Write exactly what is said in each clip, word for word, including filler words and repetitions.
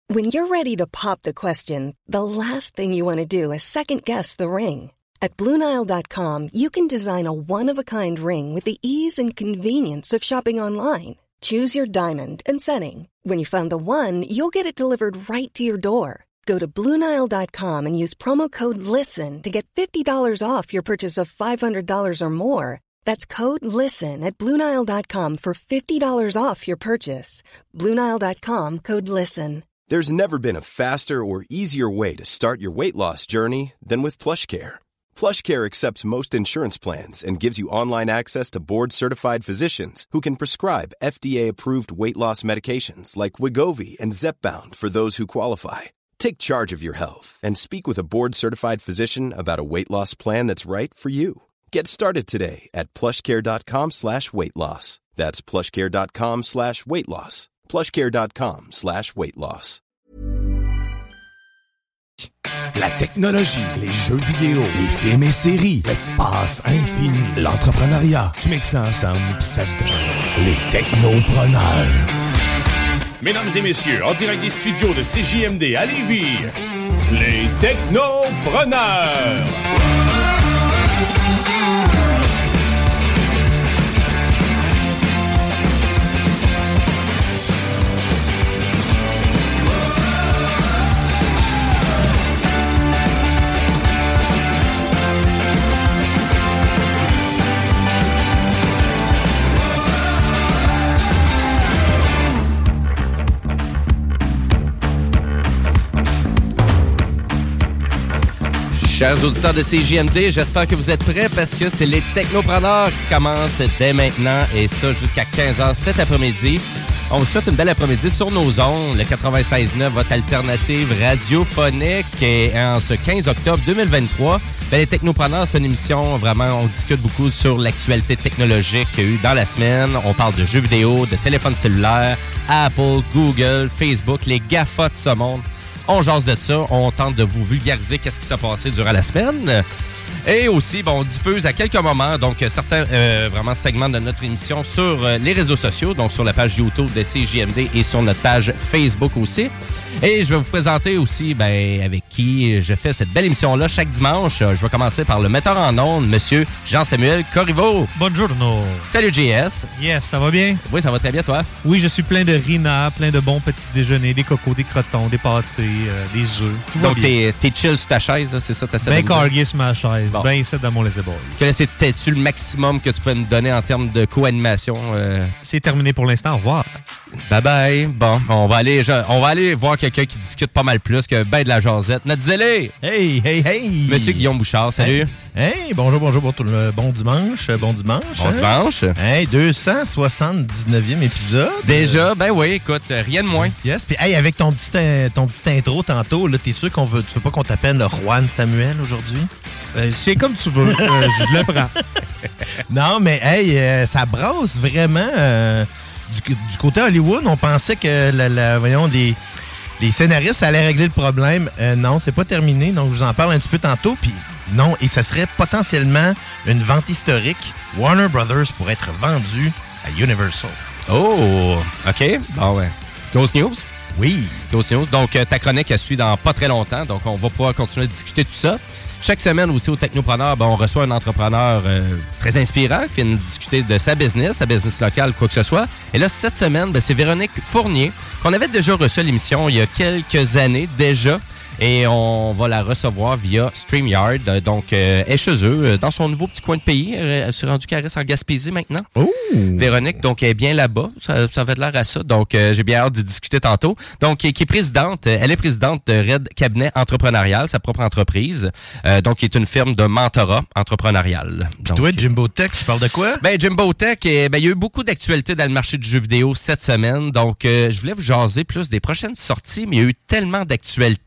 When you're ready to pop the question, the last thing you want to do is second-guess the ring. At Blue Nile dot com, you can design a one-of-a-kind ring with the ease and convenience of shopping online. Choose your diamond and setting. When you find the one, you'll get it delivered right to your door. Go to Blue Nile dot com and use promo code LISTEN to get fifty dollars off your purchase of five hundred dollars or more. That's code LISTEN at Blue Nile dot com for fifty dollars off your purchase. Blue Nile dot com, code LISTEN. There's never been a faster or easier way to start your weight loss journey than with PlushCare. PlushCare accepts most insurance plans and gives you online access to board-certified physicians who can prescribe F D A-approved weight loss medications like Wegovy and Zepbound for those who qualify. Take charge of your health and speak with a board-certified physician about a weight loss plan that's right for you. Get started today at plushcare.com slash weight loss. That's plushcare.com slash weight loss. plushcare.com slash weight loss. La technologie, les jeux vidéo, les films et séries, l'espace infini, l'entrepreneuriat. Tu mixes ça ensemble pis ça te donne les technopreneurs. Mesdames et messieurs, en direct des studios de C J M D à Lévis, les technopreneurs. Chers auditeurs de C J M D, j'espère que vous êtes prêts parce que c'est les technopreneurs qui commencent dès maintenant et ça jusqu'à quinze heures cet après-midi. On vous souhaite une belle après-midi sur nos ondes, le quatre-vingt-seize neuf, votre alternative radiophonique. Et en ce quinze octobre deux mille vingt-trois, ben, les technopreneurs, c'est une émission, vraiment, on discute beaucoup sur l'actualité technologique qu'il y a eu dans la semaine. On parle de jeux vidéo, de téléphones cellulaires, Apple, Google, Facebook, les GAFA de ce monde. On jase de ça, on tente de vous vulgariser qu'est-ce qui s'est passé durant la semaine. Et aussi, bon, on diffuse à quelques moments donc certains euh, vraiment segments de notre émission sur euh, les réseaux sociaux, donc sur la page YouTube de C J M D et sur notre page Facebook aussi. Et je vais vous présenter aussi ben, avec qui je fais cette belle émission-là chaque dimanche. Je vais commencer par le metteur en ondes, Monsieur Jean-Samuel Corriveau. Buongiorno. Salut J S. Yes, ça va bien? Oui, ça va très bien, toi? Oui, je suis plein de rina, plein de bons petits déjeuners, des cocos, des crotons, des pâtés, euh, des œufs. Tout donc, t'es, t'es chill sur ta chaise, là, c'est ça? T'as ben cargué sur ma chaise, bon. Ben ici dans mon laissez-boy. C'était-tu le maximum que tu pouvais nous donner en termes de co-animation? Euh... C'est terminé pour l'instant, au revoir. Bye bye. Bon, on va aller, je, on va aller voir quelqu'un qui discute pas mal plus que ben de la jasette. Notre zélé! Hey, hey, hey! Monsieur Guillaume Bouchard, salut! Hey, hey bonjour, bonjour, bon, bon dimanche, bon dimanche. Bon hein? dimanche! Hey, deux cent soixante-dix-neuvième épisode. Déjà, ben oui, écoute, rien de moins. Yes, puis hey, avec ton petit, ton petit intro tantôt, là, t'es sûr qu'on veut, tu veux pas qu'on t'appelle le Juan Samuel aujourd'hui? Euh, c'est comme tu veux, euh, je le prends. Non, mais hey, euh, ça brasse vraiment. Euh, du, du côté Hollywood, on pensait que la, la, voyons, les, les scénaristes allaient régler le problème. Euh, non, c'est pas terminé, donc je vous en parle un petit peu tantôt. Puis non, et ça serait potentiellement une vente historique. Warner Brothers pourrait être vendu à Universal. Oh, OK. Bon, ouais. Grosse news? Oui. Grosse news. Donc, ta chronique, elle suit dans pas très longtemps. Donc, on va pouvoir continuer de discuter tout ça. Chaque semaine aussi au Technopreneur, ben, on reçoit un entrepreneur euh, très inspirant qui vient nous discuter de sa business, sa business locale, quoi que ce soit. Et là, cette semaine, ben, c'est Véronique Fournier, qu'on avait déjà reçu à l'émission il y a quelques années déjà. Et on va la recevoir via StreamYard. Donc, euh, elle est chez eux, dans son nouveau petit coin de pays. Elle s'est rendue caresse en Gaspésie maintenant. Oh! Véronique, donc, elle est bien là-bas. Ça, ça avait l'air à ça. Donc, euh, j'ai bien hâte d'y discuter tantôt. Donc, qui est présidente, elle est présidente de Red Cabinet Entrepreneurial, sa propre entreprise. Euh, donc, qui est une firme de mentorat entrepreneurial. Puis toi, Jimbo Tech, tu parles de quoi? Ben, Jimbo Tech, eh, ben, il y a eu beaucoup d'actualités dans le marché du jeu vidéo cette semaine. Donc, euh, je voulais vous jaser plus des prochaines sorties, mais il y a eu tellement d'actualités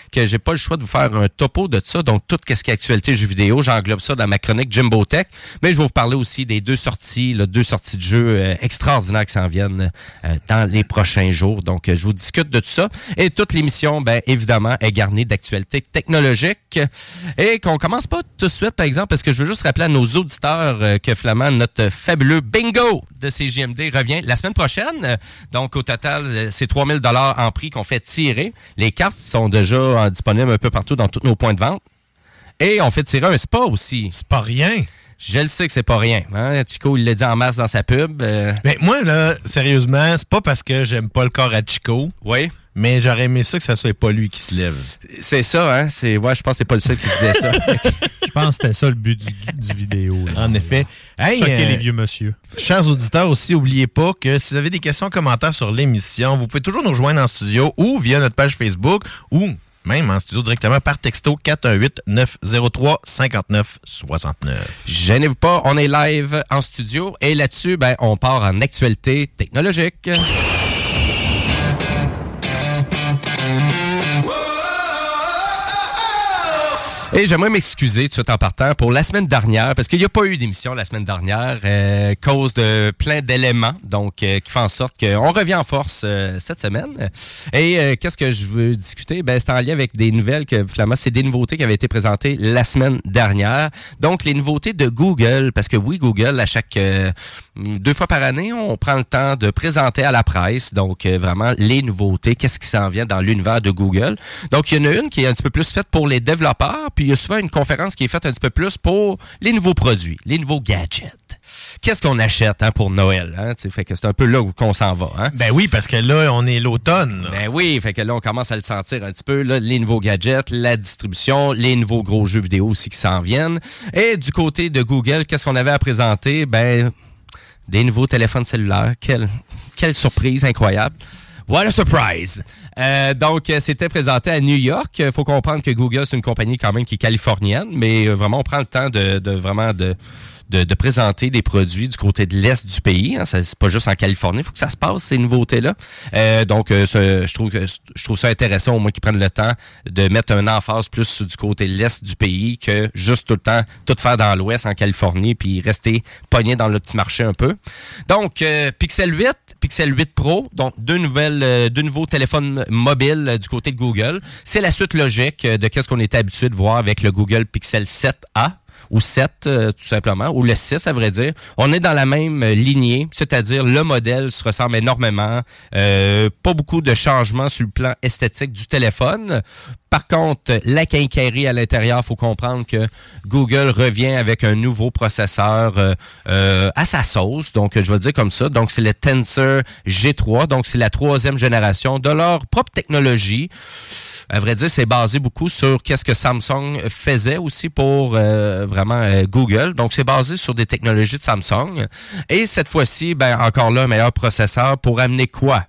que j'ai pas le choix de vous faire un topo de ça. Donc, tout ce qui est actualité jeux vidéo, j'englobe ça dans ma chronique Jimbo Tech. Mais je vais vous parler aussi des deux sorties, là, deux sorties de jeux euh, extraordinaires qui s'en viennent euh, dans les prochains jours. Donc, euh, je vous discute de tout ça. Et toute l'émission, ben évidemment, est garnie d'actualités technologiques. Et qu'on commence pas tout de suite, par exemple, parce que je veux juste rappeler à nos auditeurs euh, que Flamand, notre fabuleux bingo de C J M D revient la semaine prochaine. Donc, au total, c'est trois mille dollars en prix qu'on fait tirer. Les cartes sont déjà euh, disponibles un peu partout dans tous nos points de vente. Et on fait tirer un spa aussi. C'est pas rien. Je le sais que c'est pas rien. Hein? Chico, il l'a dit en masse dans sa pub. Euh... Mais moi, là, sérieusement, c'est pas parce que j'aime pas le corps à Chico. Oui. Mais j'aurais aimé ça que ça soit pas lui qui se lève. C'est ça, hein? C'est... Ouais, je pense que c'est pas le seul qui disait ça. Je pense que c'était ça le but du, du vidéo. Là. En effet. Hey, Choquer euh, les vieux monsieur. Chers auditeurs aussi, n'oubliez pas que si vous avez des questions, commentaires sur l'émission, vous pouvez toujours nous rejoindre en studio ou via notre page Facebook ou même en studio directement par texto quatre un huit neuf zéro trois cinq neuf six neuf. Gênez-vous pas, on est live en studio et là-dessus, ben, on part en actualité technologique. Et j'aimerais m'excuser tout de suite en partant pour la semaine dernière, parce qu'il n'y a pas eu d'émission la semaine dernière, euh, cause de plein d'éléments, donc euh, qui font en sorte qu'on revient en force euh, cette semaine. Et euh, qu'est-ce que je veux discuter? Ben, c'est en lien avec des nouvelles que, finalement, c'est des nouveautés qui avaient été présentées la semaine dernière. Donc, les nouveautés de Google, parce que oui, Google, à chaque euh, deux fois par année, on prend le temps de présenter à la presse, donc euh, vraiment les nouveautés, qu'est-ce qui s'en vient dans l'univers de Google. Donc, il y en a une qui est un petit peu plus faite pour les développeurs, puis il y a souvent une conférence qui est faite un petit peu plus pour les nouveaux produits, les nouveaux gadgets. Qu'est-ce qu'on achète hein, pour Noël? Hein? Fait que c'est un peu là où qu'on s'en va. Hein? Ben oui, parce que là, on est l'automne. Là. Ben oui, fait que là, on commence à le sentir un petit peu. Là, les nouveaux gadgets, la distribution, les nouveaux gros jeux vidéo aussi qui s'en viennent. Et du côté de Google, qu'est-ce qu'on avait à présenter? Ben, des nouveaux téléphones cellulaires. Quelle, quelle surprise incroyable. What a surprise! Euh, donc, euh, c'était présenté à New York. Il faut comprendre que Google, c'est une compagnie quand même qui est californienne, mais euh, vraiment, on prend le temps de, de vraiment de... De, de présenter des produits du côté de l'Est du pays. Hein, ça, c'est pas juste en Californie. Il faut que ça se passe, ces nouveautés-là. Euh, donc, euh, ce, je trouve que je trouve ça intéressant, au moins qu'ils prennent le temps de mettre un emphase plus du côté de l'Est du pays que juste tout le temps tout faire dans l'Ouest, en Californie, puis rester pogné dans le petit marché un peu. Donc, euh, Pixel huit, Pixel huit Pro, donc deux nouvelles, euh, deux nouveaux téléphones mobiles euh, du côté de Google. C'est la suite logique euh, de qu'est-ce qu'on était habitué de voir avec le Google Pixel sept A. Ou sept, euh, tout simplement, ou le six, à vrai dire. On est dans la même euh, lignée, c'est-à-dire le modèle se ressemble énormément. Euh, pas beaucoup de changements sur le plan esthétique du téléphone. Par contre, la quincaillerie à l'intérieur, il faut comprendre que Google revient avec un nouveau processeur euh, euh, à sa sauce. Donc, je vais le dire comme ça. Donc, c'est le Tensor G trois. Donc, c'est la troisième génération de leur propre technologie. À vrai dire, c'est basé beaucoup sur qu'est-ce que Samsung faisait aussi pour euh, vraiment euh, Google. Donc, c'est basé sur des technologies de Samsung. Et cette fois-ci, ben encore là, un meilleur processeur pour amener quoi?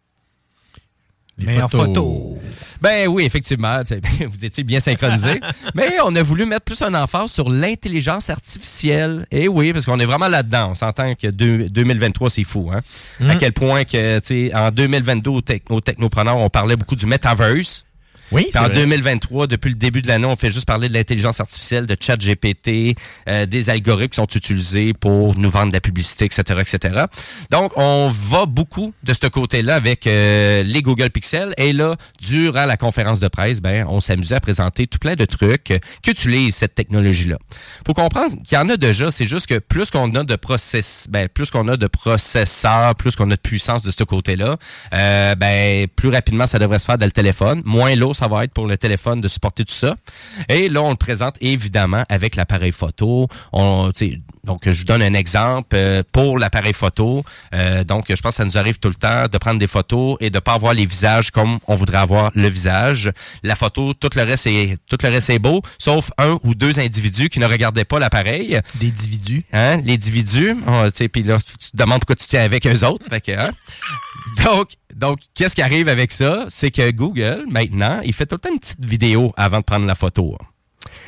Les meilleures photos. photos. Ben oui, effectivement, vous étiez bien synchronisés. Mais on a voulu mettre plus un emphase sur l'intelligence artificielle. Et oui, parce qu'on est vraiment là-dedans. On s'entend que deux, deux mille vingt-trois, c'est fou. Hein? Mm. À quel point que, tu sais, en deux mille vingt-deux, au, tec- au Technopreneur, on parlait beaucoup du Metaverse. Oui, Puis c'est en vrai. deux mille vingt-trois, depuis le début de l'année, on fait juste parler de l'intelligence artificielle, de ChatGPT, euh, des algorithmes qui sont utilisés pour nous vendre de la publicité, et cetera, et cetera. Donc, on va beaucoup de ce côté-là avec euh, les Google Pixel. Et là, durant la conférence de presse, ben, on s'amusait à présenter tout plein de trucs euh, qu'utilise cette technologie-là. Faut comprendre qu'il y en a déjà. C'est juste que plus qu'on a de process, ben, plus qu'on a de processeurs, plus qu'on a de puissance de ce côté-là, euh, ben, plus rapidement ça devrait se faire dans le téléphone. Moins lourd ça va être pour le téléphone de supporter tout ça. Et là, on le présente évidemment avec l'appareil photo. On, donc, je vous donne un exemple euh, pour l'appareil photo. Euh, donc, je pense que ça nous arrive tout le temps de prendre des photos et de pas avoir les visages comme on voudrait avoir le visage. La photo, tout le reste est, tout le reste est beau, sauf un ou deux individus qui ne regardaient pas l'appareil. Des individus. Hein? Les individus. Puis là, tu te demandes pourquoi tu tiens avec eux autres. Fait que, hein? Donc, donc, qu'est-ce qui arrive avec ça? C'est que Google, maintenant, il fait tout le temps une petite vidéo avant de prendre la photo.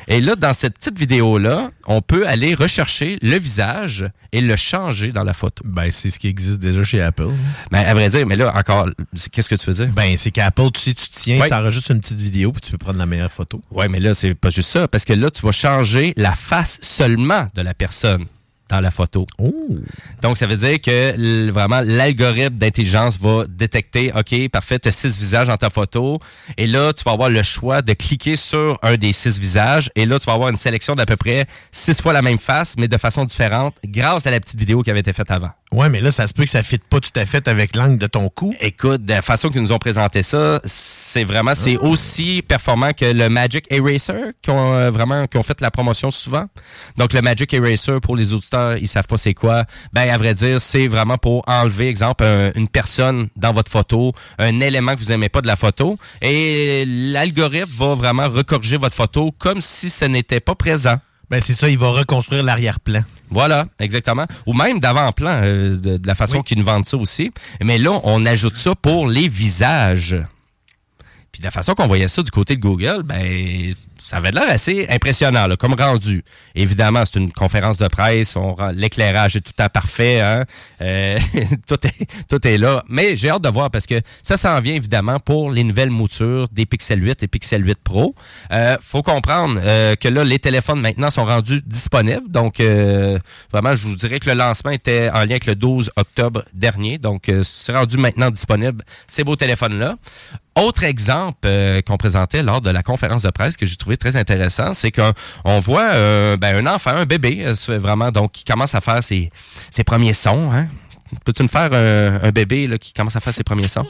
Et là, dans cette petite vidéo-là, on peut aller rechercher le visage et le changer dans la photo. Ben, c'est ce qui existe déjà chez Apple. Ben, à vrai dire, mais là, encore, qu'est-ce que tu veux dire? Ben, c'est qu'Apple, tu sais, tu tiens, ouais. tu enregistres une petite vidéo puis tu peux prendre la meilleure photo. Oui, mais là, c'est pas juste ça, parce que là, tu vas changer la face seulement de la personne dans la photo. Oh. Donc, ça veut dire que l- vraiment, l'algorithme d'intelligence va détecter, OK, parfait, tu as six visages dans ta photo. Et là, tu vas avoir le choix de cliquer sur un des six visages. Et là, tu vas avoir une sélection d'à peu près six fois la même face, mais de façon différente, grâce à la petite vidéo qui avait été faite avant. Ouais, mais là, ça se peut que ça ne fitte pas tout à fait avec l'angle de ton cou. Écoute, de la façon qu'ils nous ont présenté ça, c'est vraiment, c'est ah. aussi performant que le Magic Eraser, qui ont euh, vraiment, qui ont fait la promotion souvent. Donc, le Magic Eraser, pour les auditeurs, ils savent pas c'est quoi. Ben, à vrai dire, c'est vraiment pour enlever, exemple, un, une personne dans votre photo, un élément que vous aimez pas de la photo, et l'algorithme va vraiment recorriger votre photo comme si ce n'était pas présent. Ben, c'est ça, il va reconstruire l'arrière-plan. Voilà, exactement. Ou même d'avant-plan, euh, de, de la façon oui. qu'ils nous vendent ça aussi. Mais là, on ajoute ça pour les visages. Puis de la façon qu'on voyait ça du côté de Google, ben ça avait l'air assez impressionnant, là, comme rendu. Évidemment, c'est une conférence de presse, on rend, l'éclairage est tout à fait, hein? euh, tout, est, tout est là. Mais j'ai hâte de voir parce que ça s'en vient évidemment pour les nouvelles moutures des Pixel huit et Pixel huit Pro. Euh, faut comprendre euh, que là, les téléphones maintenant sont rendus disponibles. Donc, euh, vraiment, je vous dirais que le lancement était en lien avec le douze octobre dernier. Donc, euh, c'est rendu maintenant disponible, ces beaux téléphones-là. Autre exemple euh, qu'on présentait lors de la conférence de presse que j'ai trouvé très intéressant, c'est qu'on on voit euh, ben, un enfant, un bébé, euh, vraiment, donc qui commence à faire ses, ses premiers sons. Hein? Peux-tu nous faire un, un bébé là, qui commence à faire ses premiers sons?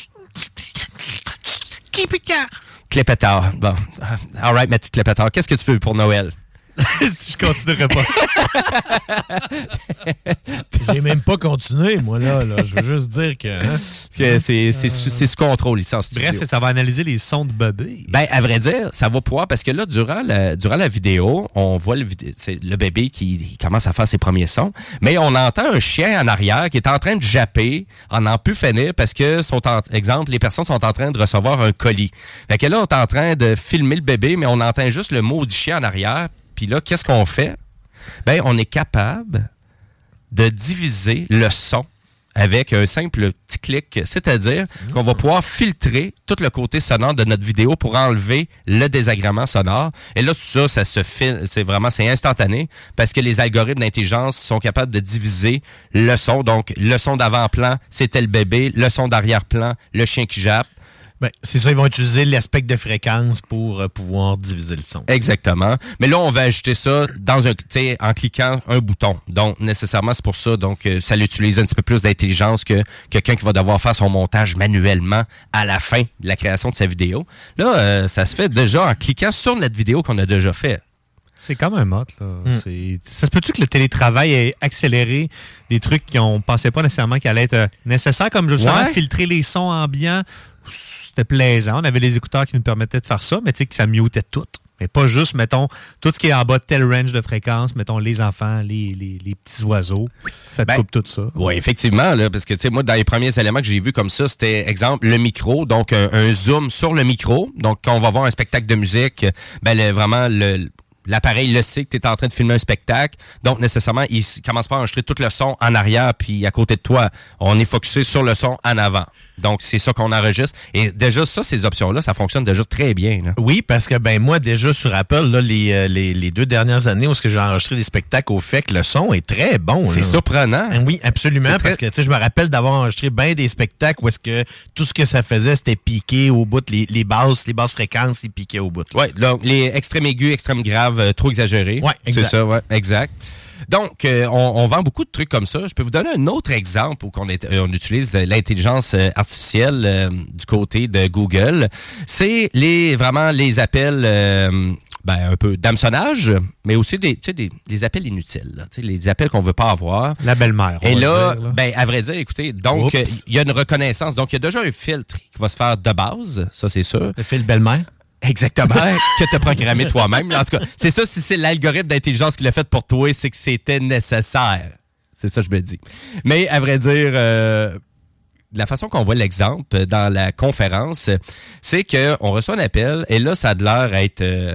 Clépétard. Clépétard. Bon. All right, ma petite Clépétard. Qu'est-ce que tu veux pour Noël? Si je continuerai pas. J'ai même pas continué, moi, là. là. Je veux juste dire que... Hein? que c'est, c'est, sous, c'est sous contrôle ici en studio. Bref, ça va analyser les sons de bébé. Ben, à vrai dire, ça va pouvoir... Parce que là, durant la, durant la vidéo, on voit le, c'est le bébé qui, qui commence à faire ses premiers sons, mais on entend un chien en arrière qui est en train de japper, en n'en plus finir, parce que, sont en, exemple, les personnes sont en train de recevoir un colis. Fait que là, on est en train de filmer le bébé, mais on entend juste le mot du chien en arrière. Puis là, qu'est-ce qu'on fait? Ben, on est capable de diviser le son avec un simple petit clic, c'est-à-dire mmh. qu'on va pouvoir filtrer tout le côté sonore de notre vidéo pour enlever le désagrément sonore. Et là, tout ça, ça se fait, c'est vraiment, c'est instantané parce que les algorithmes d'intelligence sont capables de diviser le son. Donc, le son d'avant-plan, c'était le bébé, le son d'arrière-plan, le chien qui jappe. Ben, c'est ça, ils vont utiliser l'aspect de fréquence pour euh, pouvoir diviser le son. Exactement. Mais là, on va ajouter ça dans un, tu sais, en cliquant un bouton. Donc, nécessairement, c'est pour ça. Donc, euh, ça l'utilise un petit peu plus d'intelligence que quelqu'un qui va devoir faire son montage manuellement à la fin de la création de sa vidéo. Là, euh, ça se fait déjà en cliquant sur notre vidéo qu'on a déjà fait. C'est comme un mot, là. Mm. C'est... Ça se peut-tu que le télétravail ait accéléré des trucs qu'on pensait pas nécessairement qu'ils allaient être nécessaires, comme justement ouais. filtrer les sons ambiants? C'était plaisant. On avait les écouteurs qui nous permettaient de faire ça, mais tu sais que ça mutait tout. Mais pas juste, mettons, tout ce qui est en bas de tel range de fréquence, mettons, les enfants, les, les, les petits oiseaux. Ça te ben, coupe tout ça. Oui, effectivement, là, parce que, tu sais, moi, dans les premiers éléments que j'ai vus comme ça, c'était, exemple, le micro, donc un, un zoom sur le micro. Donc, quand on va voir un spectacle de musique, ben, le, vraiment, le... l'appareil le sait que tu es en train de filmer un spectacle. Donc, nécessairement, il commence pas à enregistrer tout le son en arrière puis à côté de toi. On est focusé sur le son en avant. Donc, c'est ça qu'on enregistre. Et déjà, ça, ces options-là, ça fonctionne déjà très bien. Là. Oui, parce que, ben moi, déjà, sur Apple, là, les, euh, les, les deux dernières années où j'ai enregistré des spectacles au fait que le son est très bon. C'est là. Surprenant. Oui, absolument, c'est parce très... que, tu sais, je me rappelle d'avoir enregistré bien des spectacles où est-ce que tout ce que ça faisait, c'était piqué au bout, les, les basses, les basses fréquences, ils piquaient au bout. Oui, donc, les extrêmes aigus, extrêmes graves, euh, trop exagérés. Oui, exact. C'est ça, ouais, exact. Donc, euh, on, on vend beaucoup de trucs comme ça. Je peux vous donner un autre exemple où on, est, euh, on utilise l'intelligence artificielle euh, du côté de Google. C'est les vraiment les appels euh, ben, un peu d'hameçonnage, mais aussi des, tu sais, des, des appels inutiles. Là, les appels qu'on veut pas avoir. La belle-mère. Et là, dire, là, ben à vrai dire, écoutez, donc il y a une reconnaissance. Donc, il y a déjà un filtre qui va se faire de base, ça c'est sûr. Le filtre belle-mère. Exactement, que tu as programmé toi-même. En tout cas, c'est ça, si c'est l'algorithme d'intelligence qui l'a fait pour toi, c'est que c'était nécessaire. C'est ça que je me dis. Mais à vrai dire, euh, la façon qu'on voit l'exemple dans la conférence, c'est qu'on reçoit un appel et là, ça a de l'air être... Euh,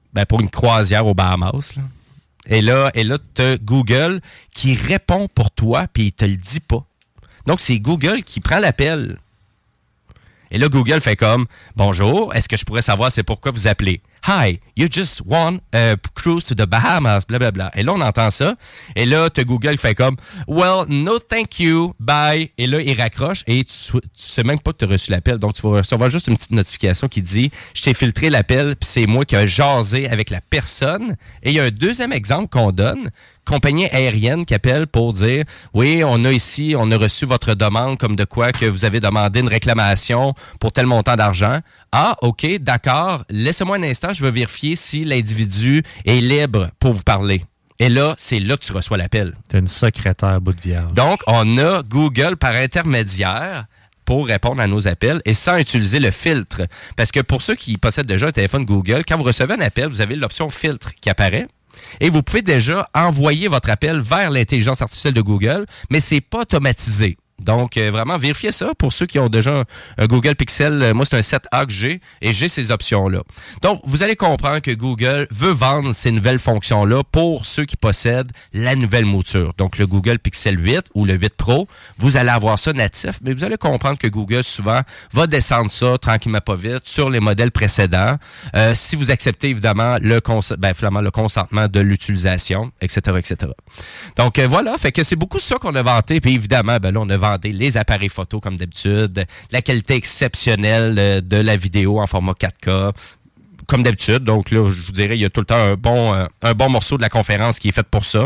ben, pour une croisière aux Bahamas. Là. Et là, et là tu as Google qui répond pour toi, puis il te le dit pas. Donc, c'est Google qui prend l'appel. Et là, Google fait comme « Bonjour, est-ce que je pourrais savoir c'est pourquoi vous appelez? » « Hi, you just won a cruise to the Bahamas, blablabla. » Et là, on entend ça. Et là, tu as Google qui fait comme « Well, no thank you, bye. » Et là, il raccroche et tu, tu sais même pas que tu as reçu l'appel. Donc, tu vas recevoir juste une petite notification qui dit « Je t'ai filtré l'appel, puis c'est moi qui ai jasé avec la personne. » Et il y a un deuxième exemple qu'on donne. Compagnie aérienne qui appelle pour dire « Oui, on a ici, on a reçu votre demande comme de quoi que vous avez demandé une réclamation pour tel montant d'argent. » Ah, OK, d'accord. Laissez-moi un instant, je vais vérifier si l'individu est libre pour vous parler. Et là, c'est là que tu reçois l'appel. T'as une secrétaire bout de vierge. Donc, on a Google par intermédiaire pour répondre à nos appels et sans utiliser le filtre. Parce que pour ceux qui possèdent déjà un téléphone Google, quand vous recevez un appel, vous avez l'option filtre qui apparaît. Et vous pouvez déjà envoyer votre appel vers l'intelligence artificielle de Google, mais c'est pas automatisé. Donc, euh, vraiment, vérifiez ça pour ceux qui ont déjà un, un Google Pixel. Euh, moi, c'est un sept A que j'ai et j'ai ces options-là. Donc, vous allez comprendre que Google veut vendre ces nouvelles fonctions-là pour ceux qui possèdent la nouvelle mouture. Donc, le Google Pixel huit ou le huit Pro, vous allez avoir ça natif, mais vous allez comprendre que Google, souvent, va descendre ça tranquillement pas vite sur les modèles précédents. Euh, si vous acceptez, évidemment, le, cons- ben, finalement, le consentement de l'utilisation, et cetera, et cetera. Donc, euh, voilà, fait que c'est beaucoup ça qu'on a vanté. Puis, évidemment, ben là, on a vendu les appareils photo comme d'habitude, la qualité exceptionnelle de la vidéo en format quatre K, comme d'habitude. Donc là, je vous dirais, il y a tout le temps un bon, euh, un bon morceau de la conférence qui est fait pour ça.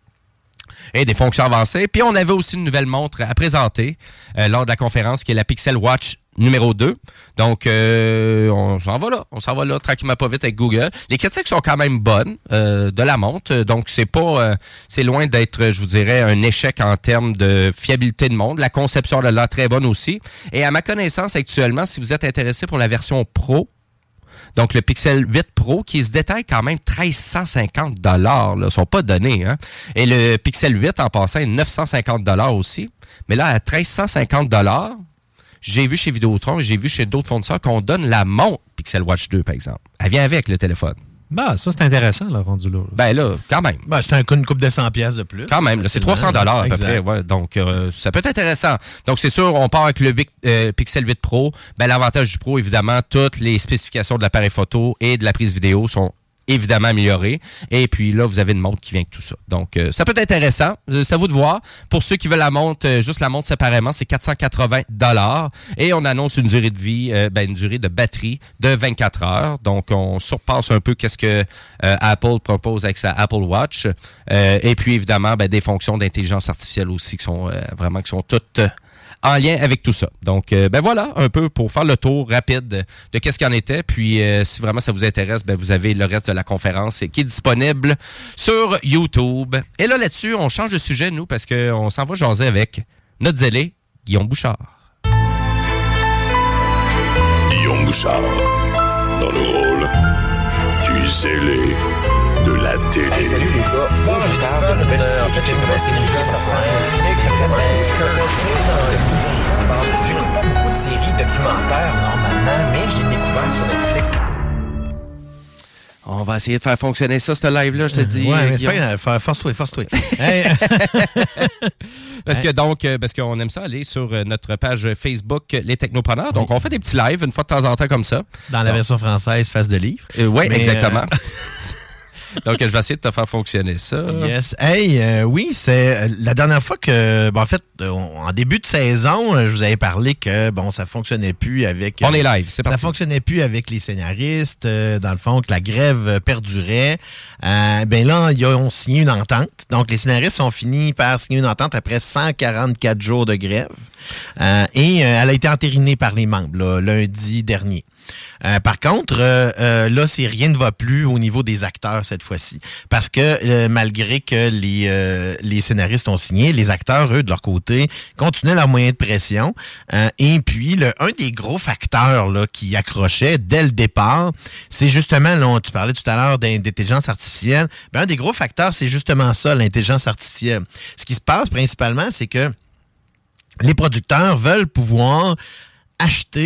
Et des fonctions avancées. Puis on avait aussi une nouvelle montre à présenter euh, lors de la conférence qui est la Pixel Watch numéro deux. Donc, euh, on s'en va là. On s'en va là tranquillement pas vite avec Google. Les critiques sont quand même bonnes euh, de la montre. Donc, c'est pas, euh, c'est loin d'être, je vous dirais, un échec en termes de fiabilité de montre. La conception de là très bonne aussi. Et à ma connaissance, actuellement, si vous êtes intéressé pour la version Pro, donc le Pixel huit Pro, qui se détaille quand même mille trois cent cinquante dollars, là, sont pas donnés, hein. Et le Pixel huit, en passant, est neuf cent cinquante dollars aussi. Mais là, à mille trois cent cinquante dollars, j'ai vu chez Vidéotron et j'ai vu chez d'autres fournisseurs qu'on donne la montre Pixel Watch deux, par exemple. Elle vient avec le téléphone. Ben, ça, c'est intéressant, là, rendu là. Ben là, quand même. Ben, c'est un coup, une coupe de cent piastres de plus. Quand même, là, c'est trois cents dollars à peu près. Ouais, donc, euh, ça peut être intéressant. Donc, c'est sûr, on part avec le euh, Pixel huit Pro. Ben, l'avantage du Pro, évidemment, toutes les spécifications de l'appareil photo et de la prise vidéo sont évidemment amélioré. Et puis là, vous avez une montre qui vient avec tout ça. Donc, euh, ça peut être intéressant. Euh, c'est à vous de voir. Pour ceux qui veulent la montre, euh, juste la montre séparément, c'est quatre cent quatre-vingts dollars. Et on annonce une durée de vie, euh, ben, une durée de batterie de vingt-quatre heures. Donc, on surpasse un peu qu'est-ce que euh, Apple propose avec sa Apple Watch. Euh, et puis, évidemment, ben, des fonctions d'intelligence artificielle aussi qui sont euh, vraiment qui sont toutes... Euh, en lien avec tout ça. Donc, euh, ben voilà, un peu pour faire le tour rapide de, de qu'est-ce qu'il en était. Puis, euh, si vraiment ça vous intéresse, ben vous avez le reste de la conférence qui est disponible sur YouTube. Et là, là-dessus, on change de sujet, nous, parce qu'on s'en va jaser avec notre zélé, Guillaume Bouchard. Guillaume Bouchard, dans le rôle du zélé de la télé. Hey, salut les gars, fort retard de nouvelles séries. En fait, les nouvelles séries, j'écoute pas beaucoup de séries documentaires normalement, mais j'ai découvert sur Netflix. On va essayer de faire fonctionner ça, ce live-là, je te dis. Ouais, mais c'est pas grave. Force-toi, force-toi. Parce que donc, parce qu'on aime ça aller sur notre page Facebook Les Technopreneurs. Donc, on fait des petits lives une fois de temps en temps comme ça. Dans la version française, face de livre. Euh, oui, exactement. Euh... Donc, je vais essayer de te faire fonctionner ça. Yes. Hey, euh, oui, c'est euh, la dernière fois que, ben, en fait, euh, en début de saison, euh, je vous avais parlé que, bon, ça fonctionnait plus avec... Euh, On est live, c'est parti. Ça fonctionnait plus avec les scénaristes, euh, dans le fond, que la grève perdurait. Euh, ben là, ils ont signé une entente. Donc, les scénaristes ont fini par signer une entente après cent quarante-quatre jours de grève. Euh, et euh, elle a été entérinée par les membres, là, lundi dernier. Euh, par contre, euh, euh, là, c'est rien ne va plus au niveau des acteurs cette fois-ci. Parce que euh, malgré que les, euh, les scénaristes ont signé, les acteurs, eux, de leur côté, continuaient leurs moyens de pression. Euh, et puis, le, un des gros facteurs là, qui accrochait dès le départ, c'est justement, là, tu parlais tout à l'heure d'intelligence artificielle, ben, un des gros facteurs, c'est justement ça, l'intelligence artificielle. Ce qui se passe principalement, c'est que les producteurs veulent pouvoir acheter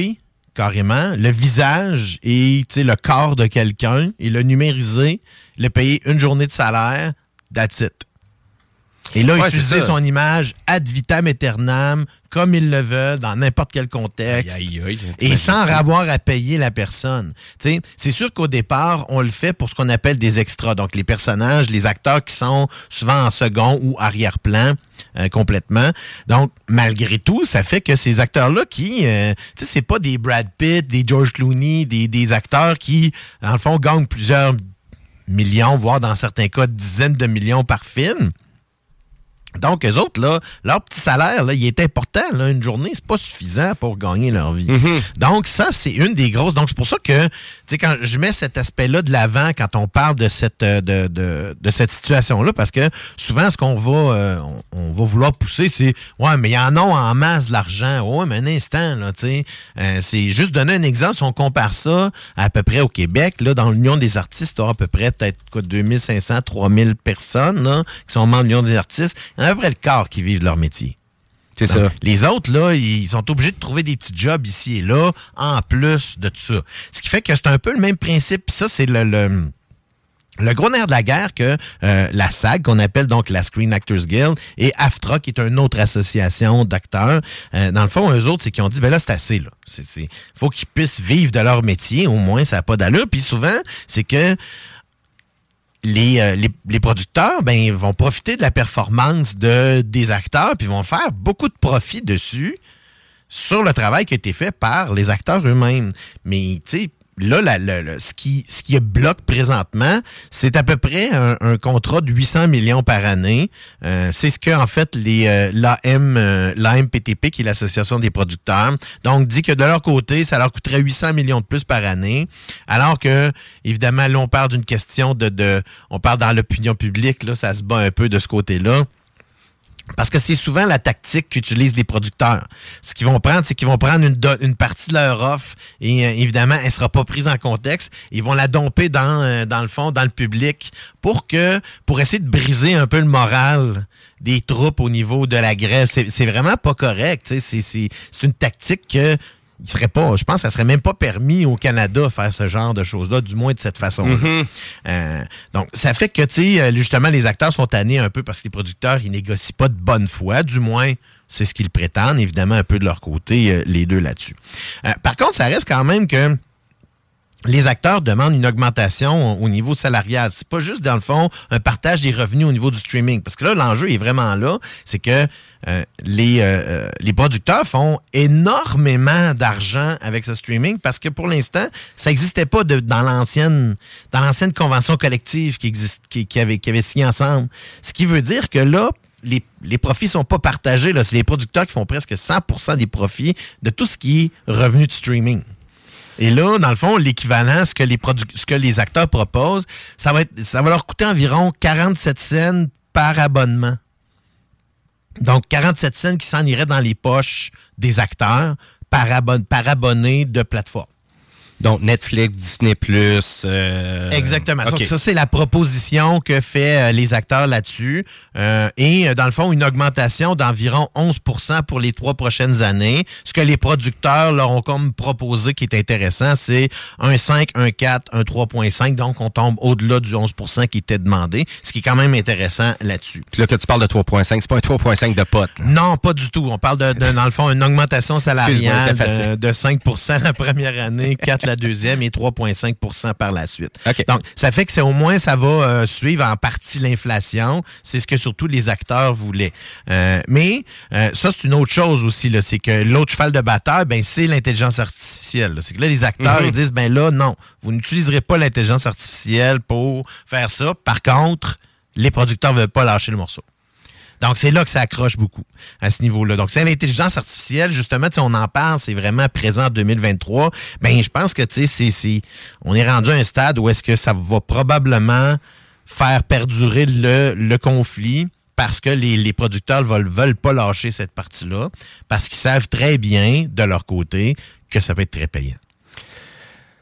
carrément, le visage et le corps de quelqu'un, et le numériser, le payer une journée de salaire, that's it. Et là, ouais, utiliser son image ad vitam aeternam, comme ils le veulent, dans n'importe quel contexte, aïe, aïe, aïe, et sans avoir à payer la personne. T'sais, c'est sûr qu'au départ, on le fait pour ce qu'on appelle des extras. Donc, les personnages, les acteurs qui sont souvent en second ou arrière-plan, euh, complètement. Donc, malgré tout, ça fait que ces acteurs-là qui, euh, tu sais, c'est pas des Brad Pitt, des George Clooney, des, des acteurs qui, dans le fond, gagnent plusieurs millions, voire dans certains cas, dizaines de millions par film. Donc, eux autres, là, leur petit salaire, là, il est important. Là, une journée, c'est pas suffisant pour gagner leur vie. Mm-hmm. Donc, ça, c'est une des grosses... Donc, c'est pour ça que, tu sais, quand je mets cet aspect-là de l'avant quand on parle de cette de, de, de cette situation-là, parce que souvent, ce qu'on va euh, on, on va vouloir pousser, c'est « Ouais, mais il y en a en masse de l'argent. » Ouais, mais un instant, là, tu sais. Euh, c'est juste donner un exemple. Si on compare ça à, à peu près au Québec, là, dans l'Union des artistes, il y aura à peu près peut-être quoi, deux mille cinq cents, trois mille personnes là, qui sont membres de l'Union des artistes. À peu près le quart qui vivent de leur métier. C'est donc, ça. Les autres, là, ils sont obligés de trouver des petits jobs ici et là, en plus de tout ça. Ce qui fait que c'est un peu le même principe. Puis ça, c'est le, le, le gros nerf de la guerre que euh, la SAG, qu'on appelle donc la Screen Actors Guild, et AFTRA, qui est une autre association d'acteurs. Euh, dans le fond, eux autres, c'est qu'ils ont dit, ben là, c'est assez, là. C'est, c'est, faut qu'ils puissent vivre de leur métier, au moins, ça n'a pas d'allure. Puis souvent, c'est que Les, euh, les, les producteurs, ben, vont profiter de la performance de, des acteurs, puis vont faire beaucoup de profit dessus sur le travail qui a été fait par les acteurs eux-mêmes. Mais, tu sais, là, la, la, la, ce qui ce qui bloque présentement, c'est à peu près un, un contrat de huit cents millions par année. Euh, c'est ce que, en fait, les euh, l'A M, euh, l'A M P T P, qui est l'Association des producteurs, donc dit que de leur côté, ça leur coûterait huit cents millions de plus par année, alors que, évidemment, là, on parle d'une question de... de on parle dans l'opinion publique, là, ça se bat un peu de ce côté-là. Parce que c'est souvent la tactique qu'utilisent les producteurs. Ce qu'ils vont prendre, c'est qu'ils vont prendre une, do- une partie de leur offre et euh, évidemment, elle ne sera pas prise en contexte. Ils vont la domper dans, euh, dans le fond, dans le public pour que pour essayer de briser un peu le moral des troupes au niveau de la grève. C'est, c'est vraiment pas correct. C'est, c'est, c'est une tactique que il serait pas, je pense que ça serait même pas permis au Canada de faire ce genre de choses-là, du moins de cette façon-là. Mm-hmm. Euh, donc, ça fait que, tu sais, justement, les acteurs sont tannés un peu parce que les producteurs, ils négocient pas de bonne foi, du moins, c'est ce qu'ils prétendent, évidemment, un peu de leur côté, euh, les deux là-dessus. Euh, par contre, ça reste quand même que les acteurs demandent une augmentation au niveau salarial. C'est pas juste, dans le fond, un partage des revenus au niveau du streaming. Parce que là, l'enjeu est vraiment là. C'est que euh, les, euh, les producteurs font énormément d'argent avec ce streaming parce que pour l'instant, ça n'existait pas de, dans l'ancienne dans l'ancienne convention collective qui existe, qui, qui avait, qui avait signé ensemble. Ce qui veut dire que là, les, les profits sont pas partagés. Là. C'est les producteurs qui font presque cent pour cent des profits de tout ce qui est revenu de streaming. Et là, dans le fond, l'équivalent, ce que les produ- ce que les acteurs proposent, ça va être, ça va leur coûter environ quarante-sept cents par abonnement. Donc, quarante-sept cents qui s'en iraient dans les poches des acteurs par, abon- par abonné de plateforme. Donc, Netflix, Disney plus. Euh... Exactement. Okay. Donc, ça, c'est la proposition que fait euh, les acteurs là-dessus. Euh, et, dans le fond, une augmentation d'environ onze pour cent pour les trois prochaines années. Ce que les producteurs leur ont comme proposé qui est intéressant, c'est un virgule cinq, un virgule quatre, un trois virgule cinq. Donc, on tombe au-delà du onze pour cent qui était demandé. Ce qui est quand même intéressant là-dessus. Puis là, que tu parles de trois virgule cinq, c'est pas un trois virgule cinq de pote. Là. Non, pas du tout. On parle, de, de dans le fond, une augmentation salariale de, de cinq pour cent la première année, quatre la deuxième et trois virgule cinq pour cent par la suite. Okay. Donc, ça fait que c'est au moins, ça va euh, suivre en partie l'inflation. C'est ce que surtout les acteurs voulaient. Euh, mais euh, ça, c'est une autre chose aussi. Là, c'est que l'autre cheval de bataille, ben, c'est l'intelligence artificielle. Là. C'est que là, les acteurs, mm-hmm. ils disent, ben là, non, vous n'utiliserez pas l'intelligence artificielle pour faire ça. Par contre, les producteurs ne veulent pas lâcher le morceau. Donc, c'est là que ça accroche beaucoup, à ce niveau-là. Donc, c'est l'intelligence artificielle, justement, on en parle, c'est vraiment présent en deux mille vingt-trois. Ben, je pense que, tu sais, c'est, c'est, on est rendu à un stade où est-ce que ça va probablement faire perdurer le, le conflit parce que les, les producteurs ne veulent, veulent pas lâcher cette partie-là, parce qu'ils savent très bien, de leur côté, que ça peut être très payant.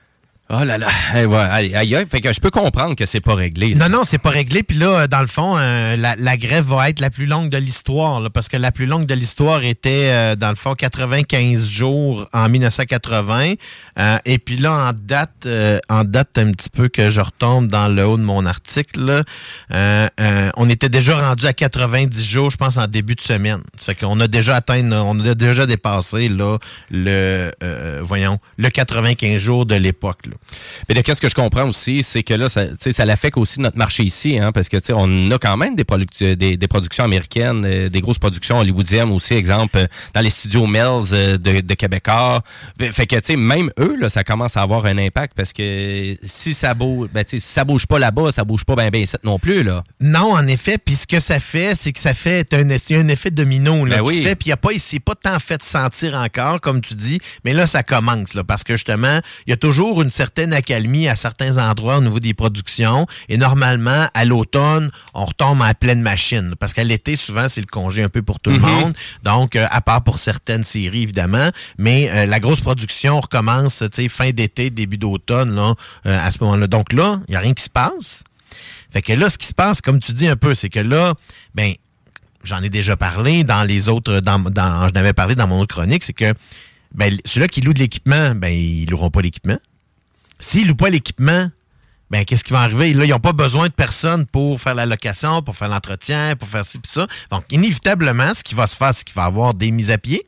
Oh là là, hey, ouais, aïe, aïe, aïe. Fait que je peux comprendre que c'est pas réglé. Là. Non, non, c'est pas réglé. Puis là, dans le fond, euh, la, la grève va être la plus longue de l'histoire, là, parce que la plus longue de l'histoire était, euh, dans le fond, quatre-vingt-quinze jours en dix-neuf cent quatre-vingts. Euh, et puis là, en date, euh, en date un petit peu que je retombe dans le haut de mon article, là, euh, euh, on était déjà rendu à quatre-vingt-dix jours, je pense, en début de semaine. Ça fait qu'on a déjà atteint, on a déjà dépassé là, le, euh, voyons, le quatre-vingt-quinze jours de l'époque. Là. Mais de qu'est-ce que je comprends aussi, c'est que là, ça, ça l'affecte aussi notre marché ici, hein, parce que on a quand même des, produc- des, des productions américaines, euh, des grosses productions hollywoodiennes aussi, exemple, euh, dans les studios Mills euh, de, de Québécois. Fait que, tu sais, même eux, là, ça commence à avoir un impact, parce que si ça bouge, ben, si ça bouge pas là-bas, ça bouge pas bien ben ici non plus, là. Non, en effet, puis ce que ça fait, c'est que ça fait un, un effet domino, là, ben qui oui. se fait, puis il y a pas, il s'est pas tant fait sentir encore, comme tu dis, mais là, ça commence, là, parce que justement, il y a toujours une certaine accalmie à certains endroits au niveau des productions. Et normalement, à l'automne, on retombe en pleine machine. Parce qu'à l'été, souvent, c'est le congé un peu pour tout mm-hmm. le monde. Donc, euh, à part pour certaines séries, évidemment. Mais euh, la grosse production recommence, tu sais, fin d'été, début d'automne, là, euh, à ce moment-là. Donc là, il n'y a rien qui se passe. Fait que là, ce qui se passe, comme tu dis un peu, c'est que là, ben, j'en ai déjà parlé dans les autres, dans, dans, j'en avais parlé dans mon autre chronique, c'est que ben, ceux-là qui louent de l'équipement, ben, ils loueront pas l'équipement. S'ils ne louent pas l'équipement, ben qu'est-ce qui va arriver? Là, ils n'ont pas besoin de personne pour faire la location, pour faire l'entretien, pour faire ci et ça. Donc, inévitablement, ce qui va se faire, c'est qu'il va y avoir des mises à pied.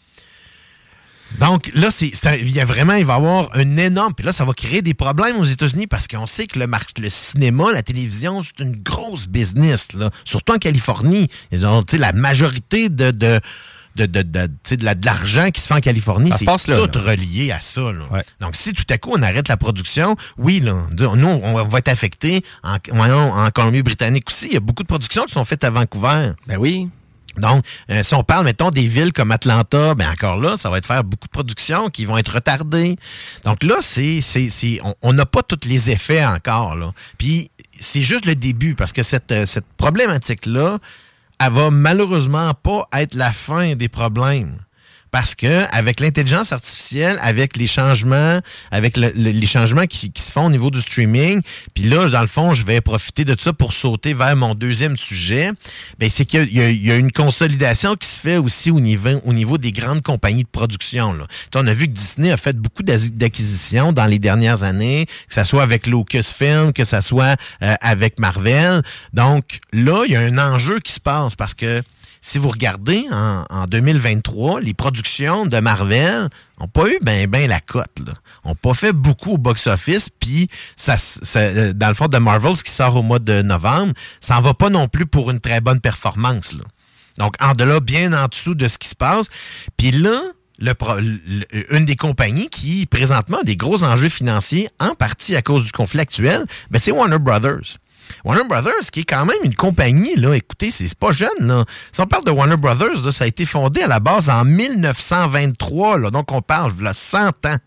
Donc, là, c'est, c'est un, il y a vraiment, il va y avoir un énorme... Puis là, ça va créer des problèmes aux États-Unis parce qu'on sait que le, mar- le cinéma, la télévision, c'est une grosse business, là. Surtout en Californie. Donc, tu sais, la majorité de... de De, de, de, de, la, de l'argent qui se fait en Californie, ça c'est là, tout là. relié à ça. Là. Ouais. Donc, si tout à coup, on arrête la production, oui, là, nous, on va être affectés. En, en Colombie-Britannique aussi, il y a beaucoup de productions qui sont faites à Vancouver. Ben oui. Donc, euh, si on parle, mettons, des villes comme Atlanta, ben encore là, ça va être faire beaucoup de productions qui vont être retardées. Donc là, c'est, c'est, c'est, on n'a pas tous les effets encore. Là. Puis, c'est juste le début, parce que cette, cette problématique-là, elle va malheureusement pas être la fin des problèmes. Parce que avec l'intelligence artificielle, avec les changements, avec le, le, les changements qui, qui se font au niveau du streaming, puis là, dans le fond, je vais profiter de ça pour sauter vers mon deuxième sujet, bien, c'est qu'il y a, il y a une consolidation qui se fait aussi au niveau, au niveau des grandes compagnies de production. Là. On a vu que Disney a fait beaucoup d'acquisitions dans les dernières années, que ce soit avec Lucasfilm, que ce soit euh, avec Marvel. Donc là, il y a un enjeu qui se passe parce que si vous regardez, en, en deux mille vingt-trois, les productions de Marvel n'ont pas eu ben ben la cote. Là. N'ont pas fait beaucoup au box-office, puis ça, ça, dans le fond de Marvel, ce qui sort au mois de novembre, ça n'en va pas non plus pour une très bonne performance. Là. Donc, en delà, bien en dessous de ce qui se passe. Puis là, le, le, une des compagnies qui, présentement, a des gros enjeux financiers, en partie à cause du conflit actuel, ben, c'est Warner Brothers. Warner Brothers, qui est quand même une compagnie, là, écoutez, c'est, c'est pas jeune, là. Si on parle de Warner Brothers, là, ça a été fondé à la base en dix-neuf cent vingt-trois, là, donc on parle de cent ans.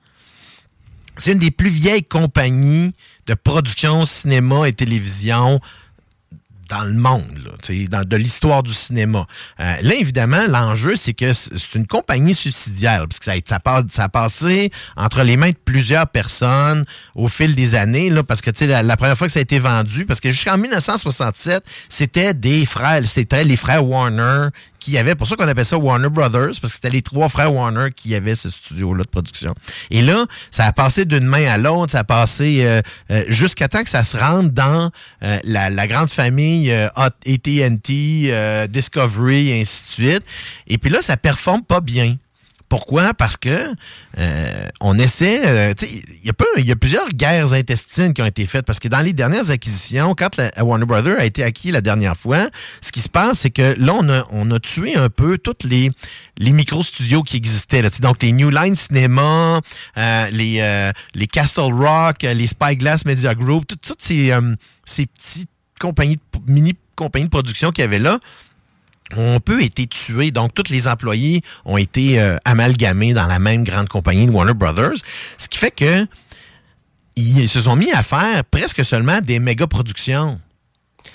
C'est une des plus vieilles compagnies de production, cinéma et télévision dans le monde, là, dans, de l'histoire du cinéma. Euh, là, évidemment, l'enjeu, c'est que c'est une compagnie subsidiaire, parce que ça a, ça, a, ça a passé entre les mains de plusieurs personnes au fil des années, là, parce que la, la première fois que ça a été vendu, parce que jusqu'en dix-neuf cent soixante-sept, c'était des frères, c'était les frères Warner qui avaient, pour ça qu'on appelle ça Warner Brothers, parce que c'était les trois frères Warner qui avaient ce studio-là de production. Et là, ça a passé d'une main à l'autre, ça a passé euh, euh, jusqu'à temps que ça se rende dans euh, la, la grande famille euh, A T and T, euh, Discovery, et ainsi de suite. Et puis là, ça performe pas bien. Pourquoi? Parce que euh, on essaie... Euh, tu sais, il y a pas, il y a plusieurs guerres intestines qui ont été faites, parce que dans les dernières acquisitions, quand la, Warner Brothers a été acquis la dernière fois, ce qui se passe, c'est que là, on a, on a tué un peu tous les, les micro-studios qui existaient. Là, donc, les New Line Cinema, euh, les, euh, les Castle Rock, les Spyglass Media Group, toutes, toutes ces, euh, ces petites compagnies, de, mini-compagnies de production qu'il y avait là, ont peu été tués. Donc, tous les employés ont été euh, amalgamés dans la même grande compagnie de Warner Brothers. Ce qui fait que ils se sont mis à faire presque seulement des méga-productions.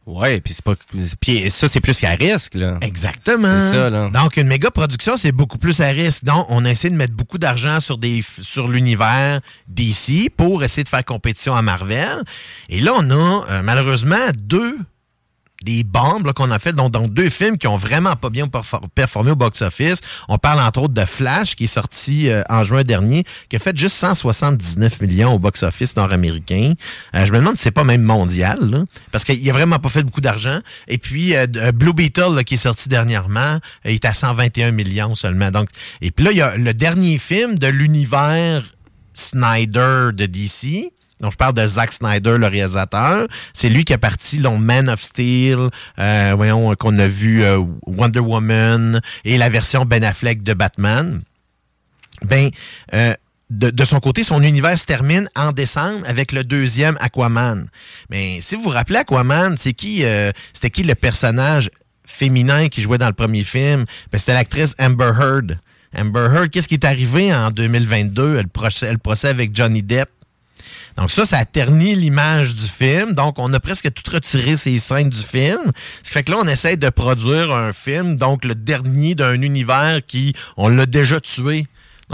Oui, puis c'est pas. Puis ça, c'est plus qu'à risque, là. Exactement. C'est ça, là. Donc, une méga production, c'est beaucoup plus à risque. Donc, on a essayé de mettre beaucoup d'argent sur des sur l'univers D C pour essayer de faire compétition à Marvel. Et là, on a euh, malheureusement deux des bombes là, qu'on a fait, donc, donc deux films qui ont vraiment pas bien perfor- performé au box-office. On parle entre autres de Flash, qui est sorti euh, en juin dernier, qui a fait juste cent soixante-dix-neuf millions au box-office nord-américain. Euh, je me demande si c'est pas même mondial, là, parce qu'il a vraiment pas fait beaucoup d'argent. Et puis, euh, Blue Beetle, là, qui est sorti dernièrement, il est à cent vingt et un millions seulement. Donc, et puis là, il y a le dernier film de l'univers Snyder de D C. Donc, je parle de Zack Snyder, le réalisateur. C'est lui qui a parti le Man of Steel, euh, voyons, qu'on a vu euh, Wonder Woman et la version Ben Affleck de Batman. Ben, euh, de, de son côté, son univers se termine en décembre avec le deuxième Aquaman. Mais si vous vous rappelez Aquaman, c'est qui, euh, c'était qui le personnage féminin qui jouait dans le premier film? Ben, c'était l'actrice Amber Heard. Amber Heard, qu'est-ce qui est arrivé en deux mille vingt-deux? Elle procède, elle procède avec Johnny Depp. Donc ça, ça a terni l'image du film. Donc, on a presque tout retiré ces scènes du film. Ce qui fait que là, on essaie de produire un film, donc le dernier d'un univers qui, on l'a déjà tué.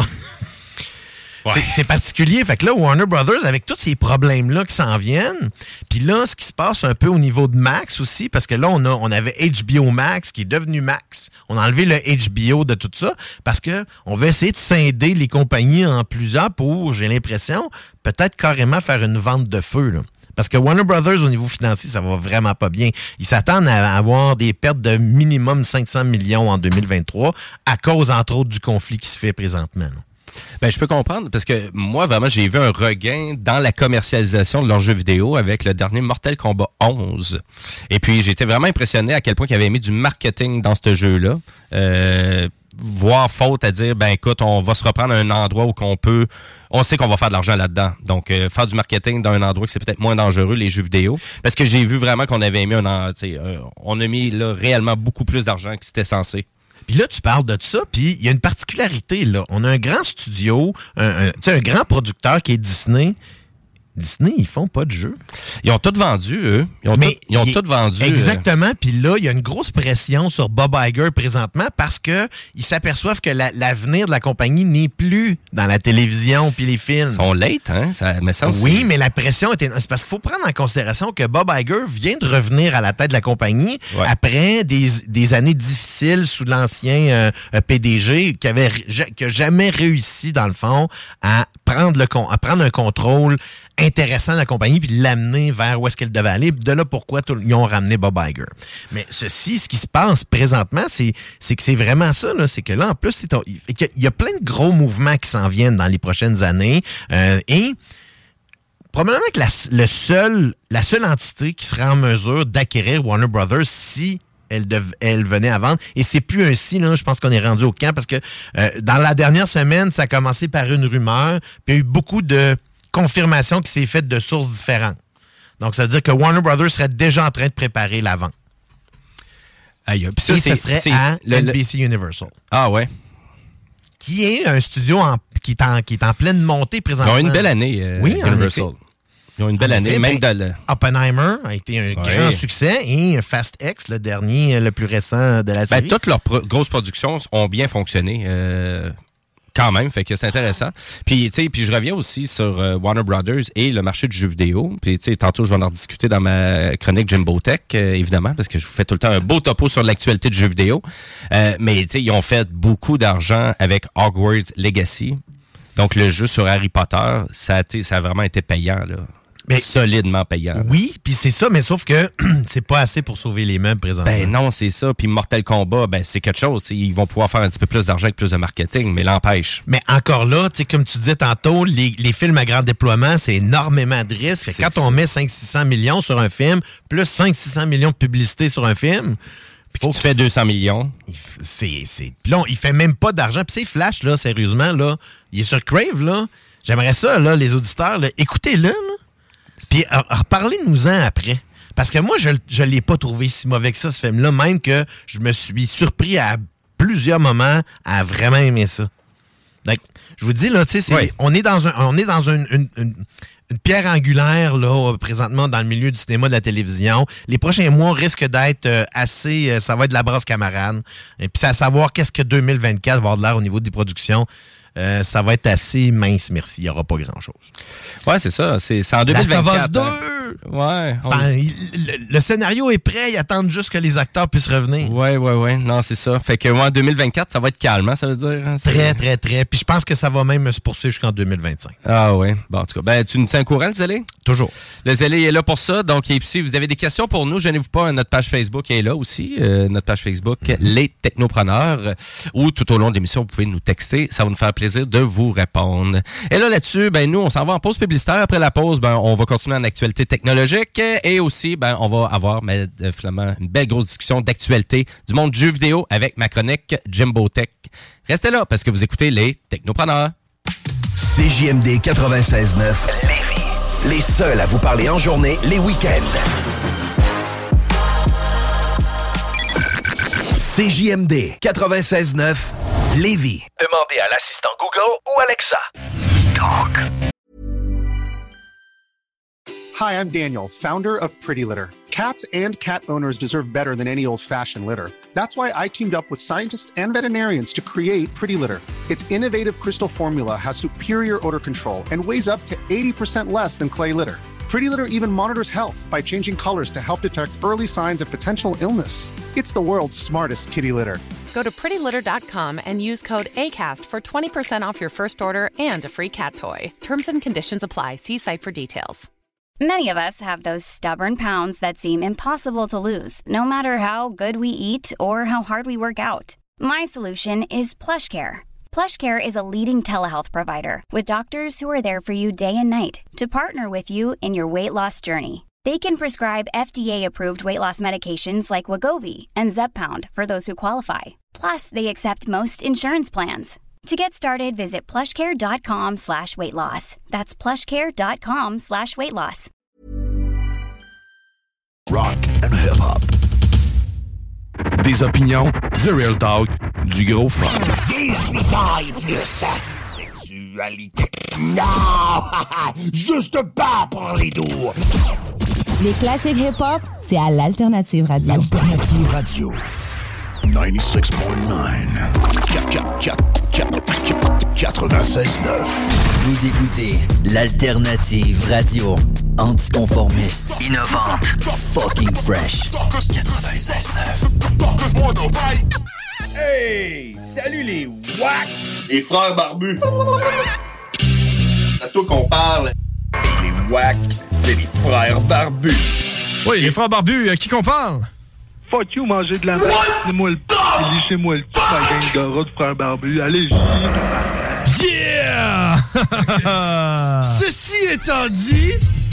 Ouais. C'est, c'est particulier. Fait que là, Warner Brothers, avec tous ces problèmes-là qui s'en viennent, puis là, ce qui se passe un peu au niveau de Max aussi, parce que là, on a, on avait H B O Max qui est devenu Max. On a enlevé le H B O de tout ça parce que on veut essayer de scinder les compagnies en plusieurs pour, j'ai l'impression, peut-être carrément faire une vente de feu, là. Parce que Warner Brothers, au niveau financier, ça va vraiment pas bien. Ils s'attendent à avoir des pertes de minimum cinq cents millions en deux mille vingt-trois à cause, entre autres, du conflit qui se fait présentement, là. Ben, je peux comprendre parce que moi, vraiment, j'ai vu un regain dans la commercialisation de leurs jeux vidéo avec le dernier Mortal Kombat onze. Et puis, j'étais vraiment impressionné à quel point ils avaient mis du marketing dans ce jeu-là. Euh, voire faute à dire, ben écoute, on va se reprendre à un endroit où qu'on peut... On sait qu'on va faire de l'argent là-dedans. Donc, euh, faire du marketing dans un endroit que c'est peut-être moins dangereux, les jeux vidéo. Parce que j'ai vu vraiment qu'on avait mis un... Euh, on a mis là réellement beaucoup plus d'argent que c'était censé. Puis là, tu parles de ça, puis il y a une particularité, là. On a un grand studio, un, un, un grand producteur qui est Disney. Disney, ils font pas de jeux. Ils ont tout vendu, eux. Ils ont Mais tout, ils ont il, tout vendu. Exactement. Puis là, il y a une grosse pression sur Bob Iger présentement parce que ils s'aperçoivent que la, l'avenir de la compagnie n'est plus dans la télévision puis les films. Ils sont late, hein? Ça me semble. Oui, mais la pression était... C'est parce qu'il faut prendre en considération que Bob Iger vient de revenir à la tête de la compagnie ouais. après des, des années difficiles sous l'ancien euh, P D G qui avait qui a jamais réussi, dans le fond, à prendre, le, à prendre un contrôle intéressant de la compagnie puis l'amener vers où est-ce qu'elle devait aller. De là, pourquoi tout, ils ont ramené Bob Iger. Mais ceci, ce qui se passe présentement, c'est, c'est que c'est vraiment ça. Là, c'est que là, en plus, c'est, il y a plein de gros mouvements qui s'en viennent dans les prochaines années. Euh, et probablement que la, le seul, la seule entité qui serait en mesure d'acquérir Warner Brothers si elle, dev, elle venait à vendre. Et c'est plus un si, là, je pense qu'on est rendu au camp parce que euh, dans la dernière semaine, ça a commencé par une rumeur. Puis il y a eu beaucoup de confirmation qui s'est faite de sources différentes. Donc, ça veut dire que Warner Brothers serait déjà en train de préparer la vente. Aïe, puis ça, c'est, ça serait c'est à le, N B C Universal. Ah ouais. Qui est un studio en, qui, est en, qui est en pleine montée présentement. Ils ont une belle année, euh, oui, Universal. Ils ont une belle en année, effet, même ben, dans le... Oppenheimer a été un ouais. grand succès et Fast X, le dernier, le plus récent de la série. Ben, toutes leurs pro- grosses productions ont bien fonctionné. Euh... Quand même, fait que c'est intéressant. Puis, tu sais, puis je reviens aussi sur euh, Warner Brothers et le marché du jeu vidéo. Puis, tu sais, tantôt, je vais en discuter dans ma chronique Jimbo Tech, euh, évidemment, parce que je vous fais tout le temps un beau topo sur l'actualité du jeu vidéo. Euh, mais, tu sais, ils ont fait beaucoup d'argent avec Hogwarts Legacy. Donc, le jeu sur Harry Potter, ça a, été, ça a vraiment été payant, là. Mais, solidement payant. Là. Oui, puis c'est ça, mais sauf que c'est pas assez pour sauver les meubles présentement. Ben non, c'est ça. Puis Mortal Kombat, ben c'est quelque chose. Ils vont pouvoir faire un petit peu plus d'argent avec plus de marketing, mais l'empêche. Mais encore là, tu sais, comme tu disais tantôt, les, les films à grand déploiement, c'est énormément de risques. Quand ça. On met cinq cents à six cents millions sur un film, plus cinq cents à six cents millions de publicité sur un film... Puis faut... tu fais deux cents millions. C'est, c'est... Puis là, il fait même pas d'argent. Puis c'est Flash, là, sérieusement, là, il est sur Crave, là. J'aimerais ça, là, les auditeurs, là, écoutez-le, là. Puis reparlez-nous-en après. Parce que moi, je ne l'ai pas trouvé si mauvais que ça, ce film-là, même que je me suis surpris à plusieurs moments à vraiment aimer ça. Donc, je vous dis, là, tu sais, oui. on est dans, un, on est dans une, une, une, une pierre angulaire là, présentement dans le milieu du cinéma, de la télévision. Les prochains mois risquent d'être euh, assez... Euh, ça va être de la brasse camarade. Et puis, c'est à savoir qu'est-ce que deux mille vingt-quatre va avoir de l'air au niveau des productions. Euh, ça va être assez mince, merci. Il n'y aura pas grand-chose. Ouais, c'est ça. C'est, c'est en deux mille vingt-quatre. Last of Us deux! Ouais. On... En, il, le, le scénario est prêt. Ils attendent juste que les acteurs puissent revenir. Ouais, ouais, ouais. Non, c'est ça. Fait que, ouais, deux mille vingt-quatre, ça va être calme, hein, ça veut dire? Hein, très, très, très. Puis je pense que ça va même se poursuivre jusqu'en deux mille vingt-cinq. Ah, ouais. Bon, en tout cas, ben, tu nous tiens au courant, le Zélé? Toujours. Le Zélé est là pour ça. Donc, et puis, si vous avez des questions pour nous, gênez-vous pas. Notre page Facebook est là aussi. Euh, notre page Facebook, mm-hmm. Les Technopreneurs. Ou tout au long de l'émission, vous pouvez nous texter. Ça va nous faire plaisir de vous répondre. Et là, là-dessus, ben, nous, on s'en va en pause publicitaire. Après la pause, ben, on va continuer en actualité technologique. Et aussi, ben, on va avoir, mais, euh, finalement, une belle grosse discussion d'actualité du monde du jeu vidéo avec ma chronique Jimbo Tech. Restez là parce que vous écoutez les Technopreneurs. C J M D quatre-vingt-seize neuf. Lévis. Les seuls à vous parler en journée, les week-ends. C J M D quatre-vingt-seize neuf. Lévis. Demandez à l'assistant Google ou Alexa. Talk. Hi, I'm Daniel, founder of Pretty Litter. Cats and cat owners deserve better than any old-fashioned litter. That's why I teamed up with scientists and veterinarians to create Pretty Litter. Its innovative crystal formula has superior odor control and weighs up to eighty percent less than clay litter. Pretty Litter even monitors health by changing colors to help detect early signs of potential illness. It's the world's smartest kitty litter. Go to pretty litter dot com and use code ACAST for twenty percent off your first order and a free cat toy. Terms and conditions apply. See site for details. Many of us have those stubborn pounds that seem impossible to lose, no matter how good we eat or how hard we work out. My solution is PlushCare. PlushCare is a leading telehealth provider with doctors who are there for you day and night to partner with you in your weight loss journey. They can prescribe F D A-approved weight loss medications like Wegovy and Zepbound for those who qualify. Plus, they accept most insurance plans. To get started, visit plushcare.com slash weight loss. That's plushcare.com slash weight loss. Rock and hip-hop. Des opinions, the real talk, du gros fun. dix-huit ans et plus. Sexualité. Non! Juste pas pour les doux. Les classiques hip-hop, c'est à l'Alternative Radio. L'Alternative Radio. quatre-vingt-seize neuf. Vous écoutez l'Alternative Radio. Anticonformiste. Innovante. Fucking fresh. quatre-vingt-seize neuf. Hey! Salut les wack! Les frères barbus! C'est à toi qu'on parle. Les wack, c'est les frères barbus. Oui, les frères barbus, à qui qu'on parle? Fuck you, manger de la merde. Lissez-moi le p***, lissez-moi le p***, la gang de rats de frères barbus. Allez-y! Yeah! Ceci étant dit...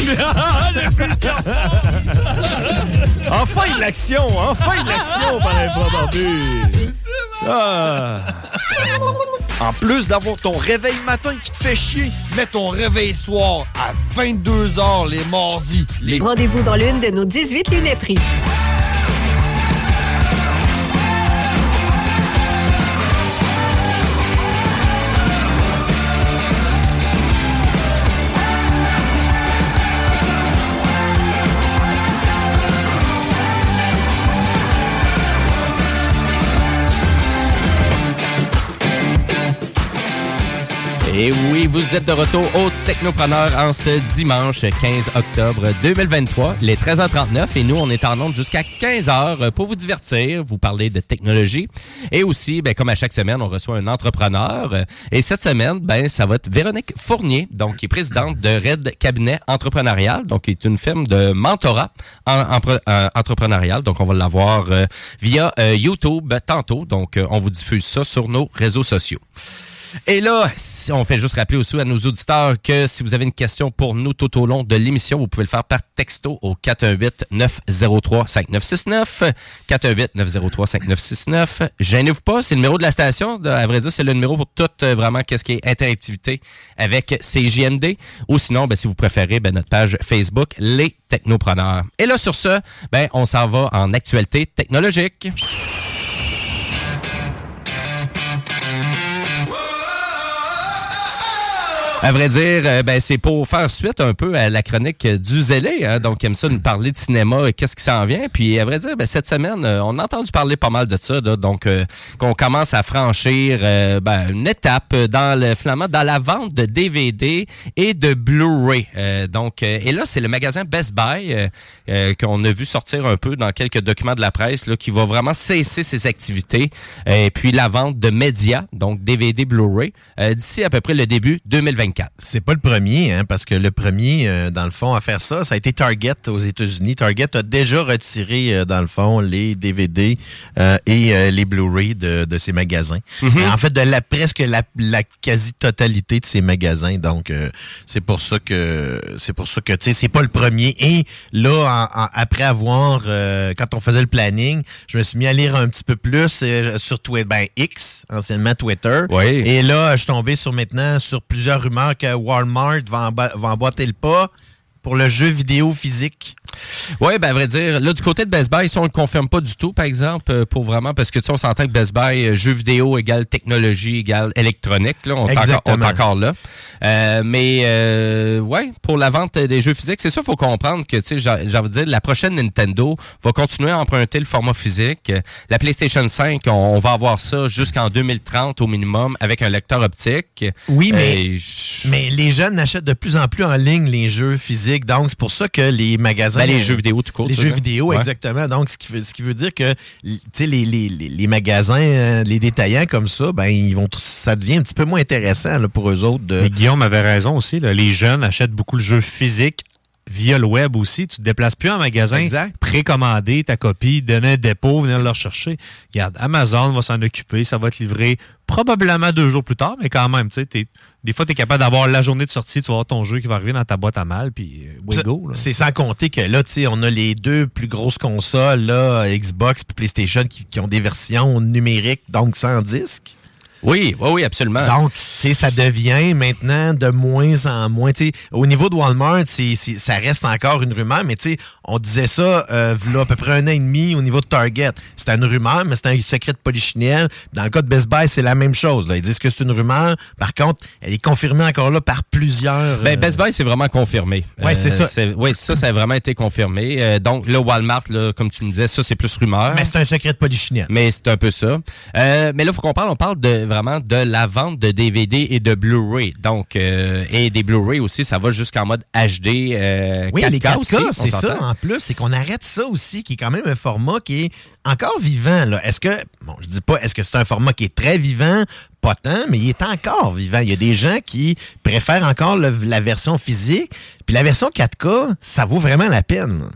Enfin de l'action! Enfin de l'action par les frères barbus! Ah. En plus d'avoir ton réveil matin qui te fait chier, mets ton réveil soir à vingt-deux heures les mardis. Les... Rendez-vous dans l'une de nos dix-huit lunetteries. Et oui, vous êtes de retour au Technopreneur en ce dimanche quinze octobre deux mille vingt-trois, les treize heures trente-neuf. Et nous, on est en onde jusqu'à quinze heures pour vous divertir, vous parler de technologie. Et aussi, ben, comme à chaque semaine, on reçoit un entrepreneur. Et cette semaine, ben, ça va être Véronique Fournier, donc qui est présidente de Red Cabinet Entrepreneurial, donc qui est une firme de mentorat en, en, en, entrepreneurial. Donc, on va l'avoir euh, via euh, YouTube tantôt. Donc, euh, on vous diffuse ça sur nos réseaux sociaux. Et là, on fait juste rappeler aussi à nos auditeurs que si vous avez une question pour nous tout au long de l'émission, vous pouvez le faire par texto au quatre un huit, neuf zéro trois, cinq neuf six neuf. quatre un huit, neuf zéro trois, cinq neuf six neuf. Gênez-vous pas, c'est le numéro de la station. À vrai dire, c'est le numéro pour tout euh, vraiment qu'est-ce qui est interactivité avec C J M D. Ou sinon, ben, si vous préférez, ben, notre page Facebook, Les Technopreneurs. Et là, sur ce, ben, on s'en va en actualité technologique. À vrai dire, euh, ben, c'est pour faire suite un peu à la chronique du Zélé. Hein, donc, il aime ça nous parler de cinéma et qu'est-ce qui s'en vient. Puis, à vrai dire, ben, cette semaine, euh, on a entendu parler pas mal de ça. Là, donc, euh, qu'on commence à franchir euh, ben, une étape dans le, finalement, dans la vente de D V D et de Blu-ray. Euh, donc, euh, et là, c'est le magasin Best Buy euh, euh, qu'on a vu sortir un peu dans quelques documents de la presse là, qui va vraiment cesser ses activités. Euh, et puis, la vente de médias, donc D V D, Blu-ray, euh, d'ici à peu près le début deux mille vingt-quatre. C'est pas le premier, hein, parce que le premier, euh, dans le fond, à faire ça, ça a été Target aux États-Unis. Target a déjà retiré, euh, dans le fond, les D V D euh, et euh, les Blu-ray de, de ces magasins. Mm-hmm. Euh, en fait, de la presque la, la quasi-totalité de ces magasins. Donc, euh, c'est pour ça que c'est pour ça que tu sais, c'est pas le premier. Et là, en, en, après avoir, euh, quand on faisait le planning, je me suis mis à lire un petit peu plus euh, sur Twitter, ben X, anciennement Twitter. Oui. Et là, je suis tombé sur maintenant sur plusieurs rumeurs que Walmart va, emba- va emboîter le pas pour le jeu vidéo physique. Oui, ben à vrai dire, là, du côté de Best Buy, ça, on ne le confirme pas du tout, par exemple, pour vraiment, parce que tu sais, on s'entend que Best Buy, jeu vidéo égale technologie égale électronique, là, on, est encore, on est encore là. Euh, mais, euh, ouais, pour la vente des jeux physiques, c'est ça, il faut comprendre que, tu sais, j'ai, j'ai envie de dire, la prochaine Nintendo va continuer à emprunter le format physique. La PlayStation cinq, on, on va avoir ça jusqu'en deux mille trente au minimum, avec un lecteur optique. Oui, mais, euh, je... mais les jeunes achètent de plus en plus en ligne les jeux physiques. Donc, c'est pour ça que les magasins... Ben, les jeux vidéo, tout court. Les jeux vidéo, ouais. exactement. Donc, ce qui veut, ce qui veut dire que les, les, les, les magasins, euh, les détaillants comme ça, ben ils vont, ça devient un petit peu moins intéressant là, pour eux autres. De... Mais Guillaume avait raison aussi. Là, les jeunes achètent beaucoup le jeu physique via le web aussi. Tu te déplaces plus en magasin, exact. Précommander ta copie, donner un dépôt, venir le rechercher. Regarde, Amazon va s'en occuper, ça va être livré probablement deux jours plus tard, mais quand même, tu sais, des fois, tu es capable d'avoir la journée de sortie, tu vas avoir ton jeu qui va arriver dans ta boîte à mal, puis euh, go. Là. C'est sans compter que là, tu sais, on a les deux plus grosses consoles, là, Xbox et PlayStation, qui, qui ont des versions numériques, donc sans disque. Oui, oui, oui, absolument. Donc, tu sais, ça devient maintenant de moins en moins. Tu sais, au niveau de Walmart, c'est, c'est, ça reste encore une rumeur, mais tu sais, on disait ça euh, là, à peu près un an et demi au niveau de Target. C'était une rumeur, mais c'était un secret de polichinelle. Dans le cas de Best Buy, c'est la même chose. Là. Ils disent que c'est une rumeur. Par contre, elle est confirmée encore là par plusieurs... Ben, euh... Best Buy, c'est vraiment confirmé. Oui, euh, c'est ça. C'est, oui, ça, ça a vraiment été confirmé. Euh, donc, là, Walmart, là, comme tu me disais, ça, c'est plus rumeur. Mais c'est un secret de polichinelle. Mais c'est un peu ça. Euh, mais là, il faut qu'on parle, on parle de vraiment de la vente de D V D et de Blu-ray. Donc, euh, et des Blu-ray aussi, ça va jusqu'en mode H D euh, oui, quatre K les quatre K, aussi, c'est ça en plus. C'est qu'on arrête ça aussi, qui est quand même un format qui est encore vivant. Là. Est-ce que, bon, je dis pas, est-ce que c'est un format qui est très vivant? Pas tant, mais il est encore vivant. Il y a des gens qui préfèrent encore le, la version physique. Puis la version quatre K, ça vaut vraiment la peine.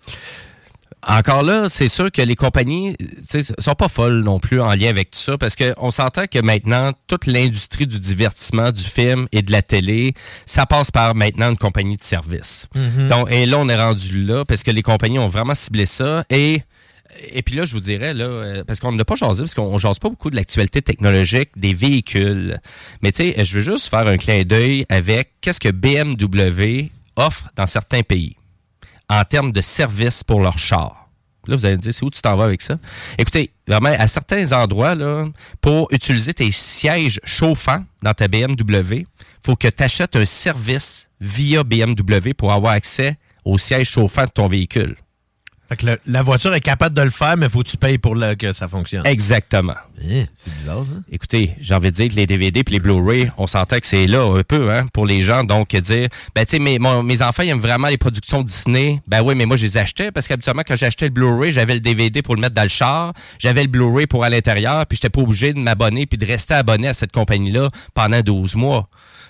Encore là, c'est sûr que les compagnies sont pas folles non plus en lien avec tout ça, parce qu'on s'entend que maintenant, toute l'industrie du divertissement, du film et de la télé, ça passe par maintenant une compagnie de service. Mm-hmm. Donc, et là, on est rendu là, parce que les compagnies ont vraiment ciblé ça. Et Et puis là, je vous dirais, là, parce qu'on n'a pas jasé, parce qu'on ne jase pas beaucoup de l'actualité technologique des véhicules. Mais tu sais, je veux juste faire un clin d'œil avec qu'est-ce que B M W offre dans certains pays en termes de services pour leurs chars. Là, vous allez me dire, c'est où tu t'en vas avec ça? Écoutez, vraiment, à certains endroits, là, pour utiliser tes sièges chauffants dans ta B M W, il faut que tu achètes un service via B M W pour avoir accès aux sièges chauffants de ton véhicule. Fait que le, la voiture est capable de le faire, mais il faut que tu payes pour le, que ça fonctionne. Exactement. Eh, c'est bizarre, ça. Écoutez, j'ai envie de dire que les D V D et les Blu-ray, on s'entend que c'est là un peu hein, pour les gens. Donc, dire, ben tu sais, mes, mon, mes enfants ils aiment vraiment les productions Disney. Ben oui, mais moi, je les achetais parce qu'habituellement, quand j'achetais le Blu-ray, j'avais le D V D pour le mettre dans le char, j'avais le Blu-ray pour à l'intérieur, puis j'étais pas obligé de m'abonner puis de rester abonné à cette compagnie-là pendant douze mois.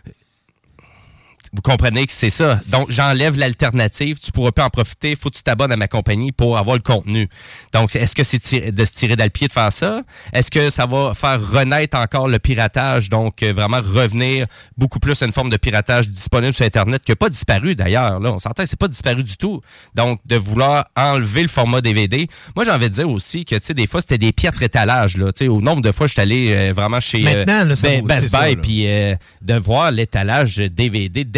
Vous comprenez que c'est ça. Donc, j'enlève l'alternative. Tu pourras pas en profiter. Il faut que tu t'abonnes à ma compagnie pour avoir le contenu. Donc, est-ce que c'est tir- de se tirer dans le pied de faire ça? Est-ce que ça va faire renaître encore le piratage? Donc, euh, vraiment revenir beaucoup plus à une forme de piratage disponible sur Internet qui n'a pas disparu d'ailleurs. Là, on s'entend, c'est pas disparu du tout. Donc, de vouloir enlever le format D V D. Moi, j'ai envie de dire aussi que, tu sais, des fois, c'était des piètres étalages. Là, tu sais, au nombre de fois, je suis allé euh, vraiment chez euh, Maintenant, là, ça ben, vaut, Best Buy, ça, puis euh, de voir l'étalage D V D dès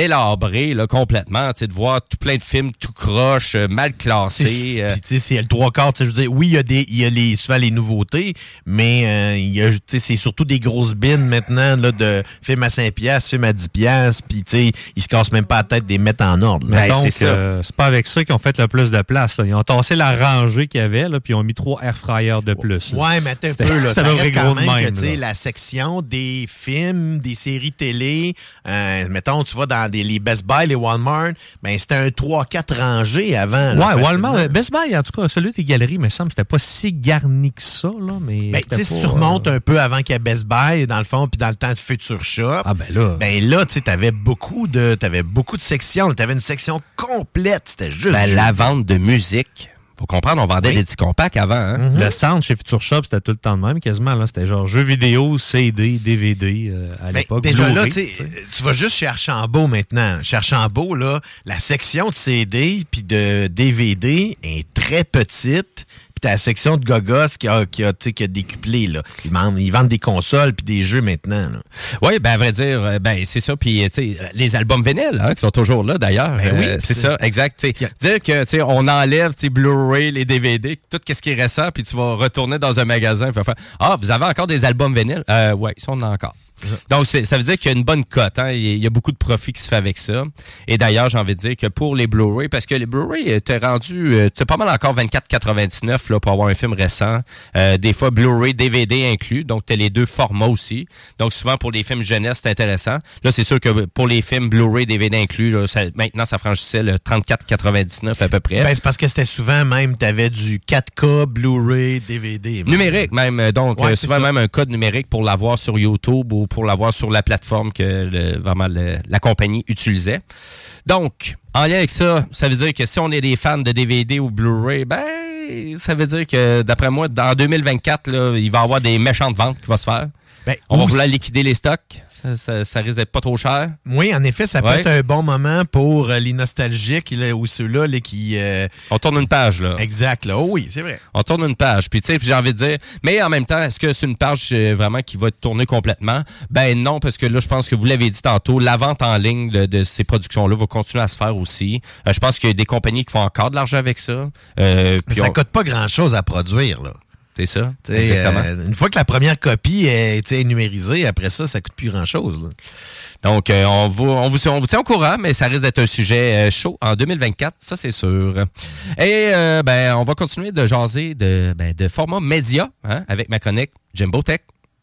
délabré là, complètement, tu sais, de voir tout plein de films tout croche, euh, mal classés. Euh... Puis tu sais, c'est le trois quarts, tu sais, je veux dire, oui, il y a des, il y a les, souvent les nouveautés, mais euh, il y a, tu sais, c'est surtout des grosses bines maintenant là, de films à cinq piastres, films à dix piastres, puis tu sais, ils se cassent même pas la tête des mettre en ordre. Ben, donc, c'est, euh, c'est pas avec ça qu'ils ont fait le plus de place. Là. Ils ont tassé la rangée qu'il y avait, là, puis ils ont mis trois air fryers de plus. Là. Ouais, mais attends un peu, là, ça reste quand même, même que, tu sais, la section des films, des séries télé, euh, mettons, tu vois, dans des, les Best Buy, les Walmart, ben c'était un trois quatre rangées avant. Là, ouais, Walmart, Best Buy, en tout cas, celui des galeries, me semble, c'était pas si garni que ça, là, mais... Ben, tu sais, si tu remontes euh... un peu avant qu'il y ait Best Buy, dans le fond, puis dans le temps de Future Shop, ah ben là, ben là, tu sais, t'avais beaucoup de, t'avais beaucoup de sections, t'avais une section complète, c'était juste... Ben, la vente de musique... Faut comprendre, on vendait oui. des petits compacts avant. Hein? Mm-hmm. Le centre chez Future Shop, c'était tout le temps de même, quasiment. Là, c'était genre jeux vidéo, C D, D V D euh, à ben, l'époque. Déjà Blu-ray, là, tu vas juste chez Archambault maintenant. Chez Archambault, là, la section de C D puis de D V D est très petite. Puis t'as la section de gogos qui a, qui a, qui a décuplé, là. Ils vendent, ils vendent des consoles puis des jeux maintenant, là. Oui, ben à vrai dire, ben c'est ça. Puis, tu sais, les albums vinyles, hein, qui sont toujours là, d'ailleurs. Ben oui, euh, c'est, c'est ça, exact. T'sais, dire que, tu sais, on enlève, tu sais, Blu-ray, les D V D, tout ce qui est récent, puis tu vas retourner dans un magasin et faire « Ah, vous avez encore des albums vinyles? Euh, oui, ils sont là encore. » Donc, c'est, ça veut dire qu'il y a une bonne cote. Hein? Il y a beaucoup de profit qui se fait avec ça. Et d'ailleurs, j'ai envie de dire que pour les Blu-ray, parce que les Blu-ray, t'es rendu, euh, t'es pas mal encore vingt-quatre quatre-vingt-dix-neuf là, pour avoir un film récent. Euh, des fois, Blu-ray, D V D inclus. Donc, t'as les deux formats aussi. Donc, souvent, pour les films jeunesse, c'est intéressant. Là, c'est sûr que pour les films Blu-ray, D V D inclus, là, ça, maintenant, ça franchissait le trente-quatre quatre-vingt-dix-neuf à peu près. Ben, c'est parce que c'était souvent même, t'avais du quatre K, Blu-ray, D V D. Même. Numérique, même. Donc, ouais, euh, souvent même un code numérique pour l'avoir sur YouTube ou pour l'avoir sur la plateforme que le, vraiment le, la compagnie utilisait. Donc, en lien avec ça, ça veut dire que si on est des fans de D V D ou Blu-ray, ben, ça veut dire que, d'après moi, en deux mille vingt-quatre, là, il va y avoir des méchantes ventes qui vont se faire. Ben, on va vouloir liquider les stocks. Ça, ça, ça risque d'être pas trop cher. Oui, en effet, ça peut ouais. être un bon moment pour euh, les nostalgiques là, ou ceux-là là, qui... Euh... On tourne une page, là. Exact, là. Oh oui, c'est vrai. On tourne une page. Puis, tu sais, j'ai envie de dire... Mais en même temps, est-ce que c'est une page euh, vraiment qui va être tournée complètement? Ben non, parce que là, je pense que vous l'avez dit tantôt, la vente en ligne de, de ces productions-là va continuer à se faire aussi. Euh, je pense qu'il y a des compagnies qui font encore de l'argent avec ça. Euh, Mais ça on... coûte pas grand-chose à produire, là. C'est ça, t'sais, exactement. Euh, une fois que la première copie est numérisée, après ça, ça coûte plus grand-chose. Là. Donc, euh, on, vous, on, vous, on vous tient au courant, mais ça risque d'être un sujet euh, chaud en deux mille vingt-quatre, ça c'est sûr. Et euh, ben, on va continuer de jaser de, ben, de format média hein, avec ma chronique Jimbo Tech.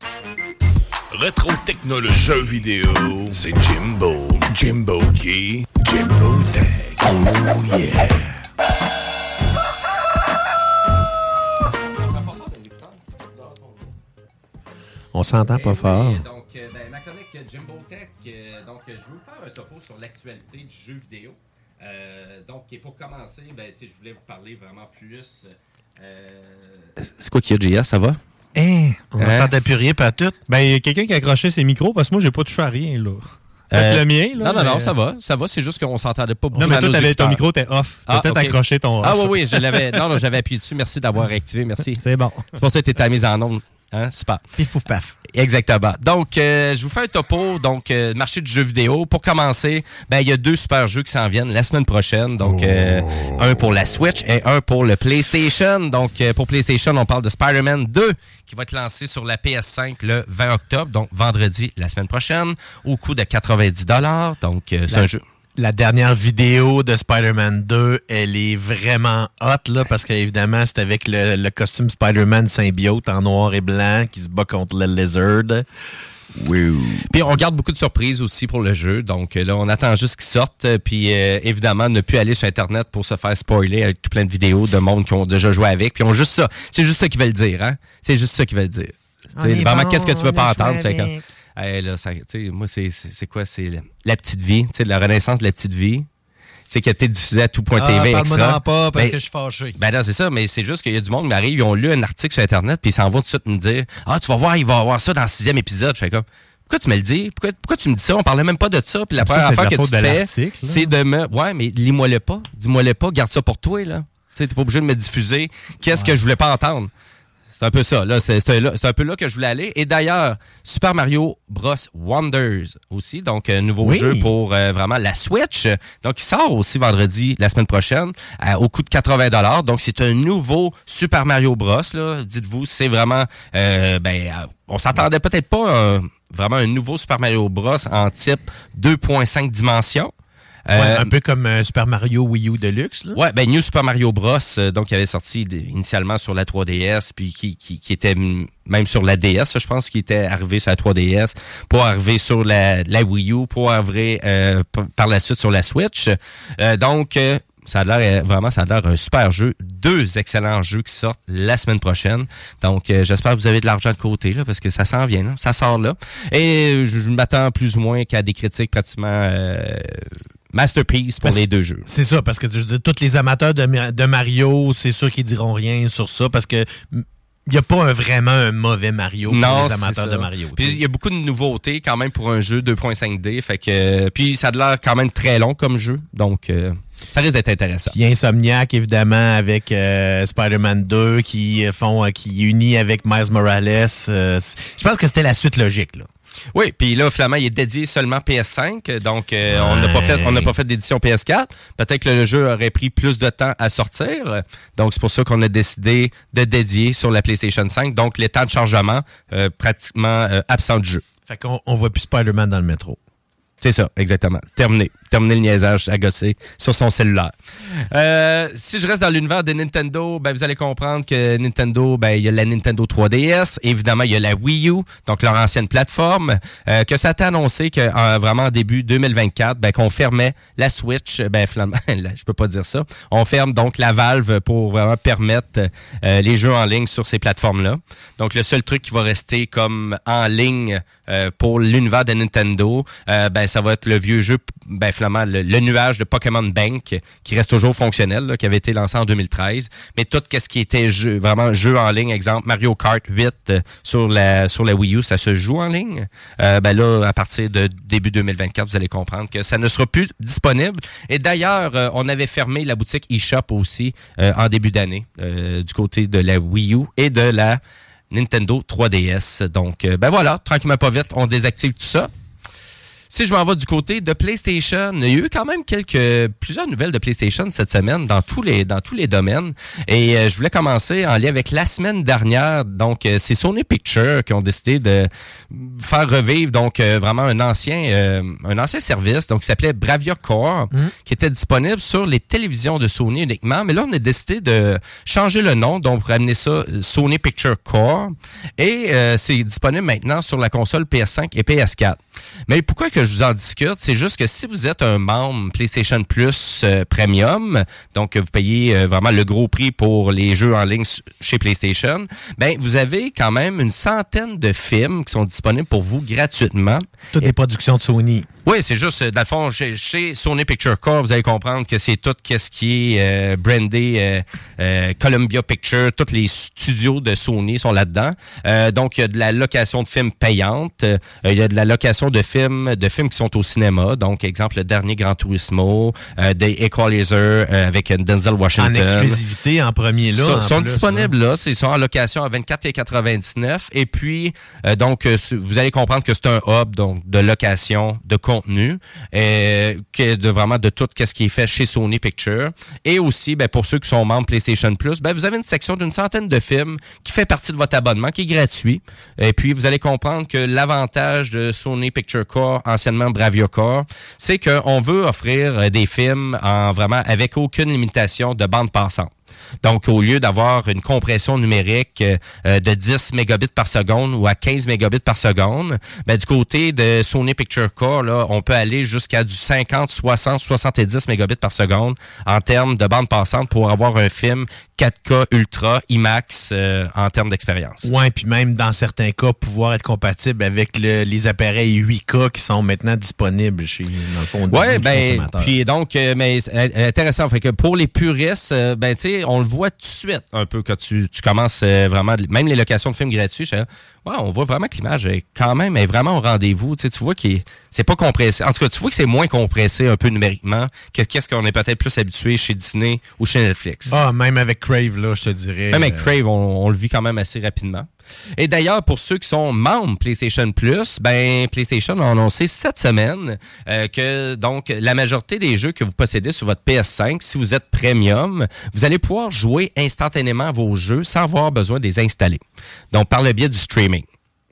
Rétro technologie jeux vidéo, c'est Jimbo. Jimbo qui? Jimbo Tech. Oh yeah! On s'entend pas fort. Oui, donc, euh, ben, ma chronique Jimbo Tech, euh, donc, je vais vous faire un topo sur l'actualité du jeu vidéo. Euh, donc, et pour commencer, ben, je voulais vous parler vraiment plus... Euh... C'est quoi qu'il y a, J S, ça va? Hein? On hein? n'entendait plus rien, pas tout. Ben, il y a quelqu'un qui a accroché ses micros, parce que moi, j'ai pas touché à rien, là. Euh, le mien, là. Non, non, mais... non, ça va. Ça va, c'est juste qu'on s'entendait pas beaucoup. Non, mais toi, t'avais, ton micro était off. T'as ah, peut-être okay. accroché ton off. Ah, oui, oui, je l'avais. Non, non, j'avais appuyé dessus. Merci d'avoir réactivé. Merci. C'est bon. C'est pour ça que t'étais mise en onde. Hein? Super. Pif, pouf, paf. Exactement. Donc, euh, je vous fais un topo. Donc, euh, marché du jeu vidéo. Pour commencer, ben il y a deux super jeux qui s'en viennent la semaine prochaine. Donc, oh. euh, un pour la Switch et un pour le PlayStation. Donc, euh, pour PlayStation, on parle de Spider-Man deux qui va être lancé sur la P S cinq le vingt octobre. Donc, vendredi la semaine prochaine, au coût de quatre-vingt-dix dollars. Donc, euh, c'est la... un jeu. La dernière vidéo de Spider-Man deux, elle est vraiment hot, là, parce qu'évidemment, c'est avec le, le costume Spider-Man symbiote en noir et blanc qui se bat contre le Lizard. Oui. Puis on garde beaucoup de surprises aussi pour le jeu. Donc là, on attend juste qu'il sorte. Puis euh, évidemment, ne plus aller sur Internet pour se faire spoiler avec tout plein de vidéos de monde qui ont déjà joué avec. Puis on juste ça. C'est juste ça qu'ils veulent dire, hein? C'est juste ça qu'ils veulent dire. Vraiment, bon, qu'est-ce que tu veux pas entendre? C'est quand... Hey, là, ça, moi, c'est, c'est, c'est quoi? C'est la, la petite vie, la renaissance de la petite vie. Tu sais, qui a été diffusée à tout point T V, ah, extra. Parle-moi pas, parce ben, que je suis fâché. Ben non, c'est ça, mais c'est juste qu'il y a du monde qui m'arrive, ils ont lu un article sur Internet, puis ils s'en vont tout de suite me dire « Ah, tu vas voir, il va y avoir ça dans le sixième épisode. » Je fais comme « Pourquoi tu me le dis? Pourquoi, pourquoi tu me dis ça? On parlait même pas de ça. » Puis la première affaire que tu fais, c'est de me... Ouais, mais lis-moi-le pas. Dis-moi-le pas. Garde ça pour toi, là. Tu sais, t'es pas obligé de me diffuser. Qu'est-ce ouais. que je voulais pas entendre? c'est un peu ça. Là, c'est, c'est, c'est un peu là que je voulais aller. Et d'ailleurs, Super Mario Bros. Wonders aussi, donc un nouveau oui. jeu pour euh, vraiment la Switch. Donc, il sort aussi vendredi, la semaine prochaine, à, au coût de quatre-vingts dollars. Donc, c'est un nouveau Super Mario Bros. Là. Dites-vous, c'est vraiment... Euh, ben, on s'attendait peut-être pas à un, vraiment un nouveau Super Mario Bros. En type deux virgule cinq dimensions. Ouais, euh, un peu comme euh, Super Mario Wii U Deluxe. Là. Ouais, ben New Super Mario Bros. Euh, donc, qui avait sorti d- initialement sur la trois D S, puis qui, qui, qui était m- même sur la D S, je pense, qui était arrivé sur la trois D S, pour arriver sur la, la Wii U, pour arriver euh, p- par la suite sur la Switch. Euh, donc, euh, ça a l'air vraiment, ça a l'air un super jeu. Deux excellents jeux qui sortent la semaine prochaine. Donc, euh, j'espère que vous avez de l'argent de côté, là, parce que ça s'en vient, là, ça sort là. Et je m'attends plus ou moins qu'à des critiques pratiquement... Euh, masterpiece pour parce les deux jeux. C'est ça, parce que je veux dire, tous les amateurs de, de Mario, c'est sûr qu'ils diront rien sur ça, parce que il n'y a pas un, vraiment un mauvais Mario pour non, les amateurs de Mario. Puis il y a beaucoup de nouveautés quand même pour un jeu deux virgule cinq D, fait que puis ça a l'air quand même très long comme jeu, donc euh, ça risque d'être intéressant. Il y a Insomniac, évidemment, avec euh, Spider-Man deux qui font, qui unit avec Miles Morales. Euh, je pense que c'était la suite logique, là. Oui, puis là, finalement, il est dédié seulement P S cinq, donc euh, ouais. on n'a pas fait, on n'a pas fait d'édition P S quatre. Peut-être que le jeu aurait pris plus de temps à sortir, donc c'est pour ça qu'on a décidé de dédier sur la PlayStation cinq. Donc, les temps de chargement euh, pratiquement euh, absent du jeu. Fait qu'on on voit plus Spider-Man dans le métro. C'est ça, exactement. Terminé. Terminé le niaisage à gosser sur son cellulaire. Euh, si je reste dans l'univers de Nintendo, ben, vous allez comprendre que Nintendo, ben, il y a la Nintendo trois D S. Évidemment, il y a la Wii U, donc leur ancienne plateforme, euh, que ça a été annoncé que euh, vraiment en début deux mille vingt-quatre, ben, qu'on fermait la Switch. Ben, finalement, je peux pas dire ça. On ferme donc la valve pour vraiment permettre euh, les jeux en ligne sur ces plateformes-là. Donc, le seul truc qui va rester comme en ligne euh, pour l'univers de Nintendo, euh, ben, ça va être le vieux jeu, ben, finalement, le, le nuage de Pokémon Bank, qui reste toujours fonctionnel, là, qui avait été lancé en deux mille treize. Mais tout ce qui était jeu, vraiment jeu en ligne, exemple Mario Kart huit euh, sur la sur la Wii U, ça se joue en ligne. Euh, ben là, à partir de début deux mille vingt-quatre, vous allez comprendre que ça ne sera plus disponible. Et d'ailleurs, euh, on avait fermé la boutique eShop aussi euh, en début d'année, euh, du côté de la Wii U et de la Nintendo trois D S. Donc, euh, ben voilà, tranquillement pas vite, on désactive tout ça. Si je m'en vais du côté de PlayStation, il y a eu quand même quelques plusieurs nouvelles de PlayStation cette semaine dans tous les dans tous les domaines. Et euh, je voulais commencer en lien avec la semaine dernière. Donc, euh, c'est Sony Pictures qui ont décidé de faire revivre donc euh, vraiment un ancien euh, un ancien service donc qui s'appelait Bravia Core, mmh. qui était disponible sur les télévisions de Sony uniquement. Mais là, on a décidé de changer le nom, donc pour amener ça Sony Pictures Core. Et euh, c'est disponible maintenant sur la console P S cinq et P S quatre. Mais pourquoi que je vous en discute, c'est juste que si vous êtes un membre PlayStation Plus euh, Premium, donc vous payez euh, vraiment le gros prix pour les jeux en ligne chez PlayStation, ben vous avez quand même une centaine de films qui sont disponibles pour vous gratuitement. Toutes les productions de Sony. Oui, c'est juste, dans le fond, chez, chez Sony Pictures Core, vous allez comprendre que c'est tout ce qui est euh, brandé euh, euh, Columbia Pictures, tous les studios de Sony sont là-dedans. Euh, donc, il y a de la location de films payante, euh, il y a de la location de films de films qui sont au cinéma. Donc, exemple, le dernier Gran Turismo, euh, The Equalizer euh, avec Denzel Washington. En exclusivité, en premier là. Ils en sont plus, disponibles là. Ils sont en location à vingt-quatre quatre-vingt-dix-neuf. Et puis, euh, donc, euh, vous allez comprendre que c'est un hub donc de location de contenu, euh, que de vraiment de tout ce qui est fait chez Sony Pictures. Et aussi, ben, pour ceux qui sont membres PlayStation Plus, ben, vous avez une section d'une centaine de films qui fait partie de votre abonnement, qui est gratuit. Et puis, vous allez comprendre que l'avantage de Sony Pictures Core, anciennement Bravia Core, c'est qu'on veut offrir des films en vraiment avec aucune limitation de bande passante. Donc, au lieu d'avoir une compression numérique euh, de dix mégabits par seconde ou à quinze mégabits par seconde, ben, du côté de Sony Pictures Core, là, on peut aller jusqu'à du cinquante, soixante, soixante-dix mégabits par seconde en termes de bande passante pour avoir un film quatre K Ultra IMAX euh, en termes d'expérience. Ouais, puis même dans certains cas, pouvoir être compatible avec le, les appareils huit K qui sont maintenant disponibles chez, dans le fond, ouais, ben, puis donc, euh, mais c'est intéressant. Fait que pour les puristes, euh, ben, tu sais, on le voit tout de suite un peu quand tu, tu commences euh, vraiment, même les locations de films gratuits. Je, Ouais, on voit vraiment que l'image est quand même est vraiment au rendez-vous. Tu sais, tu vois que c'est pas compressé. En tout cas, tu vois que c'est moins compressé un peu numériquement que qu'est-ce qu'on est peut-être plus habitué chez Disney ou chez Netflix. Ah, même avec Crave, là, je te dirais. Même avec Crave, on, on le vit quand même assez rapidement. Et d'ailleurs, pour ceux qui sont membres PlayStation Plus, ben PlayStation a annoncé cette semaine euh, que donc la majorité des jeux que vous possédez sur votre P S cinq, si vous êtes premium, vous allez pouvoir jouer instantanément vos jeux sans avoir besoin de les installer. Donc, par le biais du streaming.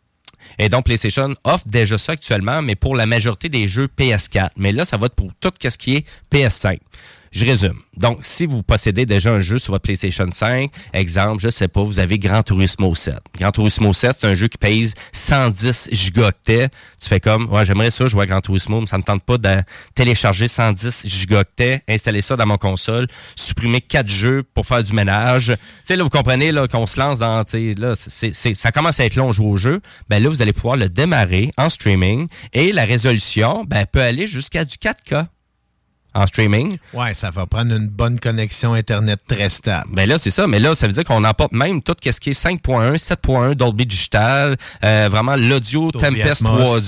Et donc, PlayStation offre déjà ça actuellement, mais pour la majorité des jeux P S quatre. Mais là, ça va être pour tout ce qui est P S cinq. Je résume. Donc, si vous possédez déjà un jeu sur votre PlayStation cinq, exemple, je sais pas, vous avez Gran Turismo sept. Gran Turismo sept, c'est un jeu qui pèse cent dix gigaoctets. Tu fais comme, ouais, j'aimerais ça jouer à Gran Turismo, mais ça ne me tente pas de télécharger cent dix gigaoctets, installer ça dans mon console, supprimer quatre jeux pour faire du ménage. Tu sais, là, vous comprenez, là, qu'on se lance dans, tu sais, là, c'est, c'est, ça commence à être long jouer au jeu. Ben là, vous allez pouvoir le démarrer en streaming et la résolution, ben, peut aller jusqu'à du quatre K. En streaming. Ouais, ça va prendre une bonne connexion Internet très stable. Ben là, c'est ça. Mais là, ça veut dire qu'on emporte même tout ce qui est cinq point un, sept point un, Dolby Digital, euh, vraiment l'audio Dolby Tempest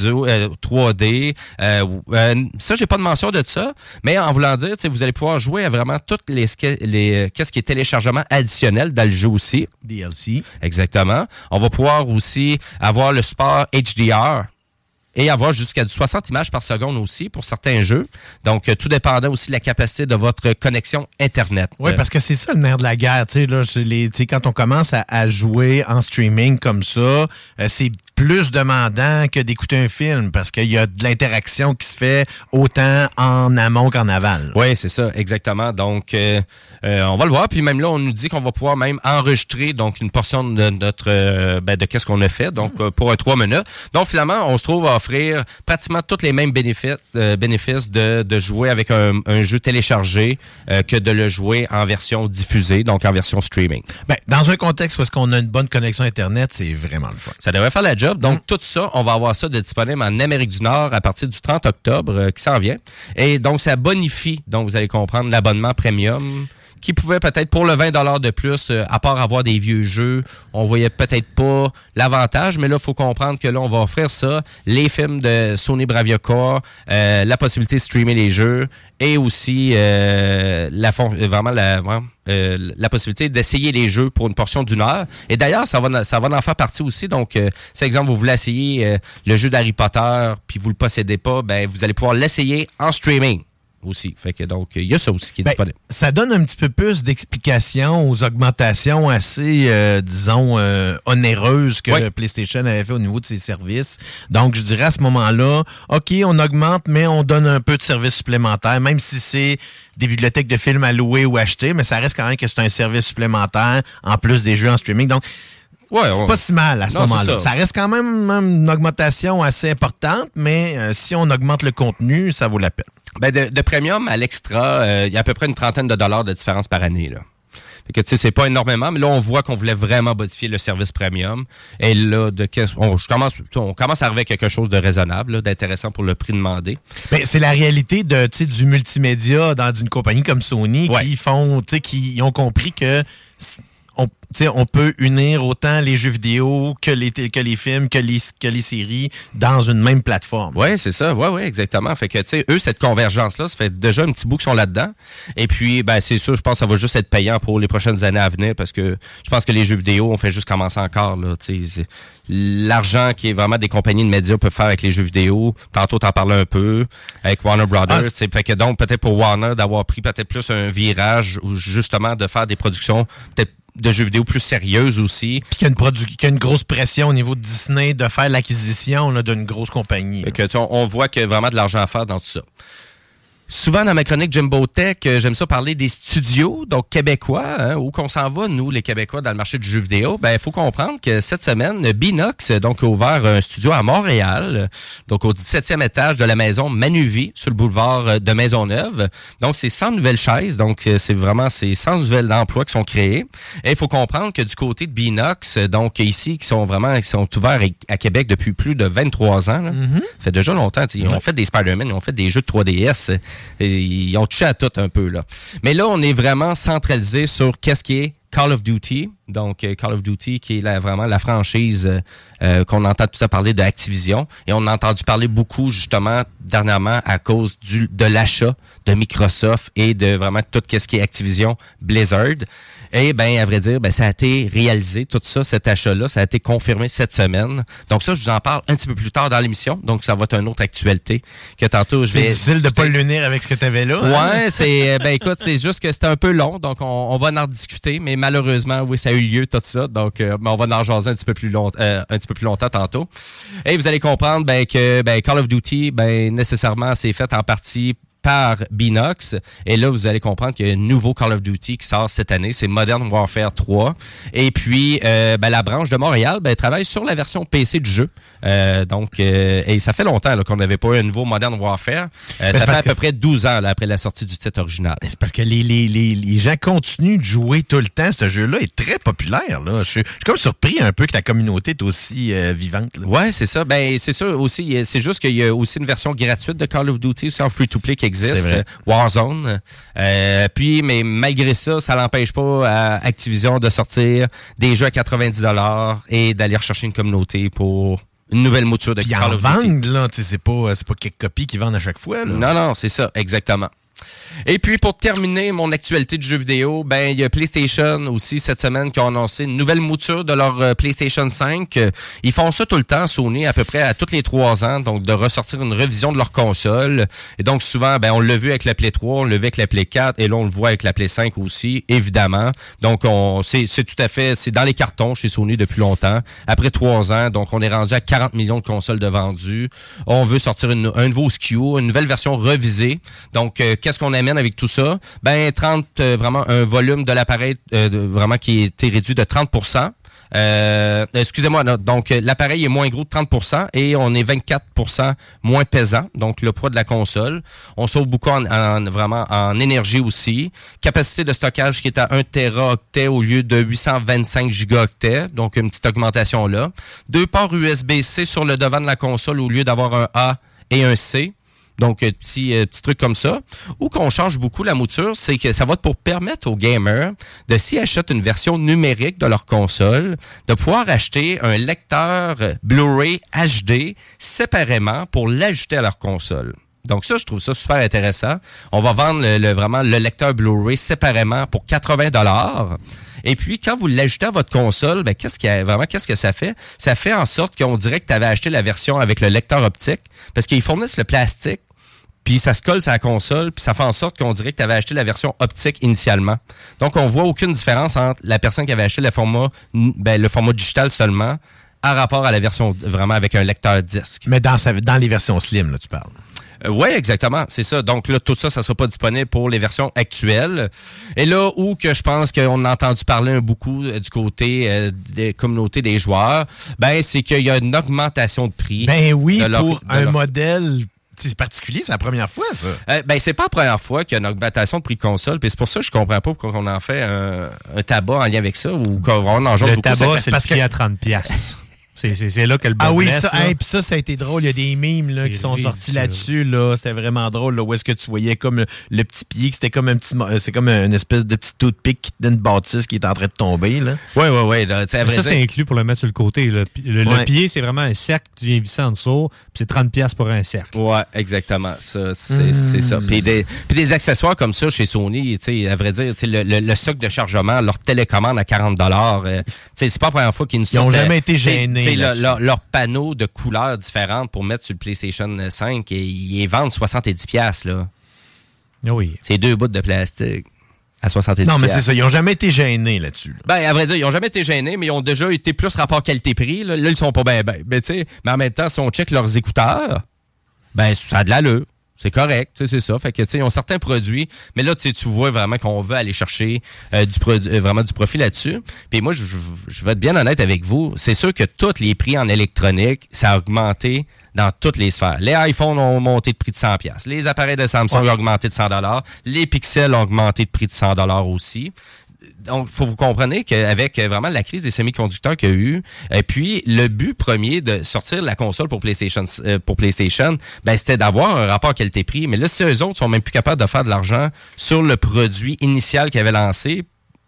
trois D. Euh, euh, ça, j'ai pas de mention de ça. Mais en voulant dire, vous allez pouvoir jouer à vraiment toutes les, les qu'est-ce qui est téléchargement additionnel dans le jeu aussi. D L C. Exactement. On va pouvoir aussi avoir le support H D R. Et avoir jusqu'à du soixante images par seconde aussi pour certains jeux. Donc, euh, tout dépendant aussi de la capacité de votre connexion Internet. Oui, parce que c'est ça le nerf de la guerre. Tu sais, là, les, tu sais, quand on commence à, à jouer en streaming comme ça, euh, c'est plus demandant que d'écouter un film parce qu'il y a de l'interaction qui se fait autant en amont qu'en aval. Oui, c'est ça, exactement. Donc, euh, euh, on va le voir. Puis même là, on nous dit qu'on va pouvoir même enregistrer donc une portion de notre euh, ben, de qu'est-ce qu'on a fait. Donc, euh, pour un trois minutes. Donc, finalement, on se trouve à offrir pratiquement tous les mêmes bénéfices, euh, bénéfices de, de jouer avec un, un jeu téléchargé euh, que de le jouer en version diffusée, donc en version streaming. Ben, dans un contexte où est-ce qu'on a une bonne connexion Internet, c'est vraiment le fun. Ça devrait faire la job. Donc, mm. tout ça, on va avoir ça de disponible en Amérique du Nord à partir du trente octobre euh, qui s'en vient. Et donc, ça bonifie, donc vous allez comprendre, l'abonnement premium qui pouvait peut-être pour le vingt dollars de plus, euh, à part avoir des vieux jeux, on voyait peut-être pas l'avantage, mais là, il faut comprendre que là, on va offrir ça, les films de Sony Bravia Core, euh, la possibilité de streamer les jeux et aussi euh, la fon- vraiment la, euh, la possibilité d'essayer les jeux pour une portion d'une heure. Et d'ailleurs, ça va, ça va en faire partie aussi. Donc, euh, si, exemple, vous voulez essayer euh, le jeu d'Harry Potter puis vous le possédez pas, ben vous allez pouvoir l'essayer en streaming. Aussi. Fait que donc, il y a ça aussi qui est ben, disponible. Ça donne un petit peu plus d'explications aux augmentations assez, euh, disons, euh, onéreuses que oui. PlayStation avait fait au niveau de ses services. Donc, je dirais à ce moment-là, OK, on augmente, mais on donne un peu de services supplémentaires, même si c'est des bibliothèques de films à louer ou acheter, mais ça reste quand même que c'est un service supplémentaire en plus des jeux en streaming. Donc, Ouais, c'est ouais. pas si mal à ce non, moment-là. Ça. ça reste quand même, même une augmentation assez importante, mais euh, si on augmente le contenu, ça vaut la peine. Ben de, de premium à l'extra, il euh, y a à peu près une trentaine de dollars de différence par année, là. Fait que, tu sais, c'est pas énormément, mais là, on voit qu'on voulait vraiment modifier le service premium. Et là, de, on, je commence, on commence à arriver à quelque chose de raisonnable, là, d'intéressant pour le prix demandé. Ben, c'est la réalité de, tu sais, du multimédia dans une compagnie comme Sony ouais. qui font, tu sais, qui ont compris que on, on peut unir autant les jeux vidéo que les, que les films, que les, que les séries dans une même plateforme. Oui, c'est ça. Oui, oui, exactement. Fait que, tu sais, eux, cette convergence-là, ça fait déjà un petit bout qu'ils sont là-dedans. Et puis, ben, c'est sûr, je pense que ça va juste être payant pour les prochaines années à venir parce que je pense que les jeux vidéo, on fait juste commencer encore, là. Tu sais, l'argent qui est vraiment des compagnies de médias peuvent faire avec les jeux vidéo. Tantôt, t'en parlais un peu avec Warner Brothers. Ah, c'est... Fait que donc, peut-être pour Warner, d'avoir pris peut-être plus un virage ou justement de faire des productions peut-être de jeux vidéo plus sérieuses aussi. Puis qu'il y a une, produ- qu'il y a une grosse pression au niveau de Disney de faire l'acquisition là, d'une grosse compagnie. Fait que, on, on voit qu'il y a vraiment de l'argent à faire dans tout ça. Souvent, dans ma chronique Jimbo Tech, j'aime ça parler des studios, donc québécois, hein, où qu'on s'en va, nous, les Québécois, dans le marché du jeu vidéo. Ben, il faut comprendre que cette semaine, Binox donc, a ouvert un studio à Montréal, donc au dix-septième étage de la maison Manuvie, sur le boulevard de Maisonneuve. Donc, c'est cent nouvelles chaises, donc c'est vraiment c'est cent nouvelles emplois qui sont créés. Et il faut comprendre que du côté de Binox, donc ici, qui sont vraiment qui sont ouverts à Québec depuis plus de vingt-trois ans, là. Mm-hmm. Ça fait déjà longtemps. Ils ouais. ont fait des Spider-Man, ils ont fait des jeux de trois D S. Et ils ont touché à tout un peu, là. Mais là, on est vraiment centralisé sur qu'est-ce qui est Call of Duty. Donc, euh, Call of Duty, qui est la, vraiment la franchise euh, qu'on entend tout à parler de Activision. Et on a entendu parler beaucoup, justement, dernièrement, à cause du de l'achat de Microsoft et de vraiment tout ce qui est Activision Blizzard. Et bien, à vrai dire, ben, ça a été réalisé, tout ça, cet achat-là, ça a été confirmé cette semaine. Donc ça, je vous en parle un petit peu plus tard dans l'émission. Donc, ça va être une autre actualité que tantôt, je vais... C'est difficile de pas l'unir avec ce que tu avais là. Ouais, hein? c'est... Ben, écoute, c'est juste que c'était un peu long, donc on, on va en discuter. Mais malheureusement, oui, ça a eu lieu, tout ça. Donc, euh, on va en jaser un petit peu plus long, euh, un petit peu plus longtemps tantôt. Et vous allez comprendre ben, que ben, Call of Duty, ben, nécessairement, c'est fait en partie par Binox. Et là, vous allez comprendre qu'il y a un nouveau Call of Duty qui sort cette année. C'est Modern Warfare trois. Et puis, euh, ben, la branche de Montréal ben, travaille sur la version P C du jeu. Euh, donc, euh, et ça fait longtemps là, qu'on n'avait pas eu un nouveau Modern Warfare. Euh, ça fait à peu près douze ans là, après la sortie du titre original. C'est parce que les, les, les, les gens continuent de jouer tout le temps. Ce jeu-là est très populaire. Là. Je, suis, je suis comme surpris un peu que la communauté est aussi euh, vivante. Là. Ouais, c'est ça. Ben, c'est ça aussi. C'est juste qu'il y a aussi une version gratuite de Call of Duty, aussi en free-to-play qui existe, Warzone. Euh, puis, mais malgré ça, ça n'empêche pas à Activision de sortir des jeux à quatre-vingt-dix dollars et d'aller rechercher une communauté pour une nouvelle mouture de puis Call of Duty. Vendent, là, c'est pas, c'est pas quelques copies qu'ils vendent à chaque fois. Là. Non, non, c'est ça, exactement. Et puis, pour terminer mon actualité de jeux vidéo, ben il y a PlayStation aussi cette semaine qui a annoncé une nouvelle mouture de leur euh, PlayStation cinq. Ils font ça tout le temps, Sony, à peu près à tous les trois ans, donc de ressortir une révision de leur console. Et donc, souvent, ben on l'a vu avec la Play trois, on l'a vu avec la Play quatre, et là, on le voit avec la Play cinq aussi, évidemment. Donc, on c'est, c'est tout à fait, c'est dans les cartons chez Sony depuis longtemps. Après trois ans, donc on est rendu à quarante millions de consoles de vendues. On veut sortir une, un nouveau S K U, une nouvelle version revisée. Donc, euh, qu'est-ce qu'on amène avec tout ça? Ben, trente, euh, vraiment, un volume de l'appareil euh, de, vraiment qui a été réduit de trente pour cent. Euh, excusez-moi, non, donc l'appareil est moins gros de trente pour cent et on est vingt-quatre pour cent moins pesant, donc le poids de la console. On sauve beaucoup en, en vraiment en énergie aussi. Capacité de stockage qui est à un téraoctet au lieu de huit cent vingt-cinq gigaoctets, donc une petite augmentation là. Deux ports U S B C sur le devant de la console au lieu d'avoir un A et un C. Donc, petit, euh, petit truc comme ça. Ou qu'on change beaucoup la mouture, c'est que ça va pour permettre aux gamers de, s'ils achètent une version numérique de leur console, de pouvoir acheter un lecteur Blu-ray H D séparément pour l'ajouter à leur console. Donc ça, je trouve ça super intéressant. On va vendre le, le, vraiment le lecteur Blu-ray séparément pour quatre-vingts dollars. Et puis, quand vous l'ajoutez à votre console, ben, qu'est-ce qu'il y a, vraiment, qu'est-ce que ça fait? Ça fait en sorte qu'on dirait que tu avais acheté la version avec le lecteur optique, parce qu'ils fournissent le plastique, puis ça se colle sur la console, puis ça fait en sorte qu'on dirait que tu avais acheté la version optique initialement. Donc, on voit aucune différence entre la personne qui avait acheté le format, ben, le format digital seulement, en rapport à la version vraiment avec un lecteur disque. Mais dans, sa, dans les versions slim, là, tu parles. Euh, oui, exactement, c'est ça. Donc là, tout ça, ça ne sera pas disponible pour les versions actuelles. Et là où que je pense qu'on a entendu parler beaucoup euh, du côté euh, des communautés des joueurs, ben c'est qu'il y a une augmentation de prix. Ben oui, de leur, pour de un leur... modèle... C'est particulier, c'est la première fois, ça. Euh, ben, c'est pas la première fois qu'il y a une augmentation de prix de console, puis c'est pour ça que je comprends pas pourquoi on en fait un, un tabac en lien avec ça, ou qu'on en jase le beaucoup. tabac, c'est parce le prix à trente piastres. C'est, c'est, c'est là que le bon Ah oui, reste, ça, là. hey, puis ça, ça a été drôle. Il y a des mimes là, qui sont ridicule. sortis là-dessus. Là. C'était vraiment drôle. Là, où est-ce que tu voyais comme le, le petit pied, que c'était comme un petit, c'est comme une espèce de petit toothpick qui tenait une bâtisse qui est en train de tomber. Là. Oui, oui, oui. Ça, dire... c'est inclus pour le mettre sur le côté. Le, le, ouais. le pied, c'est vraiment un cercle. Tu viens visser en dessous, puis c'est trente piastres pour un cercle. Oui, exactement. Ça, c'est, mmh. c'est ça. Puis des, puis des accessoires comme ça chez Sony, à vrai dire, le, le, le socle de chargement, leur télécommande à quarante dollars, euh, c'est pas la première fois qu'ils nous Ils n'ont jamais été gênés. Leur, leur panneau de couleurs différentes pour mettre sur le PlayStation cinq, et ils les vendent soixante-dix piastres, là. Oui. C'est deux bouts de plastique à soixante-dix piastres. Non, mais c'est ça. Ils n'ont jamais été gênés là-dessus. Là. Ben, à vrai dire, ils n'ont jamais été gênés, mais ils ont déjà été plus rapport qualité-prix. Là, là ils sont pas bien, ben, ben, tu sais. Mais en même temps, si on check leurs écouteurs, ben, ça a de l'allure. C'est correct, c'est ça. Fait que, tu sais, ils ont certains produits, mais là, tu vois vraiment qu'on veut aller chercher euh, du pro- euh, vraiment du profit là-dessus. Puis moi, je, je vais être bien honnête avec vous. C'est sûr que tous les prix en électronique, ça a augmenté dans toutes les sphères. Les iPhones ont monté de prix de cent dollars. Les appareils de Samsung ouais. ont augmenté de cent dollars. Les Pixels ont augmenté de prix de cent dollars aussi. Donc, il faut vous comprendre qu'avec vraiment la crise des semi-conducteurs qu'il y a eu, et puis le but premier de sortir la console pour PlayStation, euh, pour PlayStation, ben c'était d'avoir un rapport qualité-prix. Mais là, si eux autres sont même plus capables de faire de l'argent sur le produit initial qu'ils avaient lancé,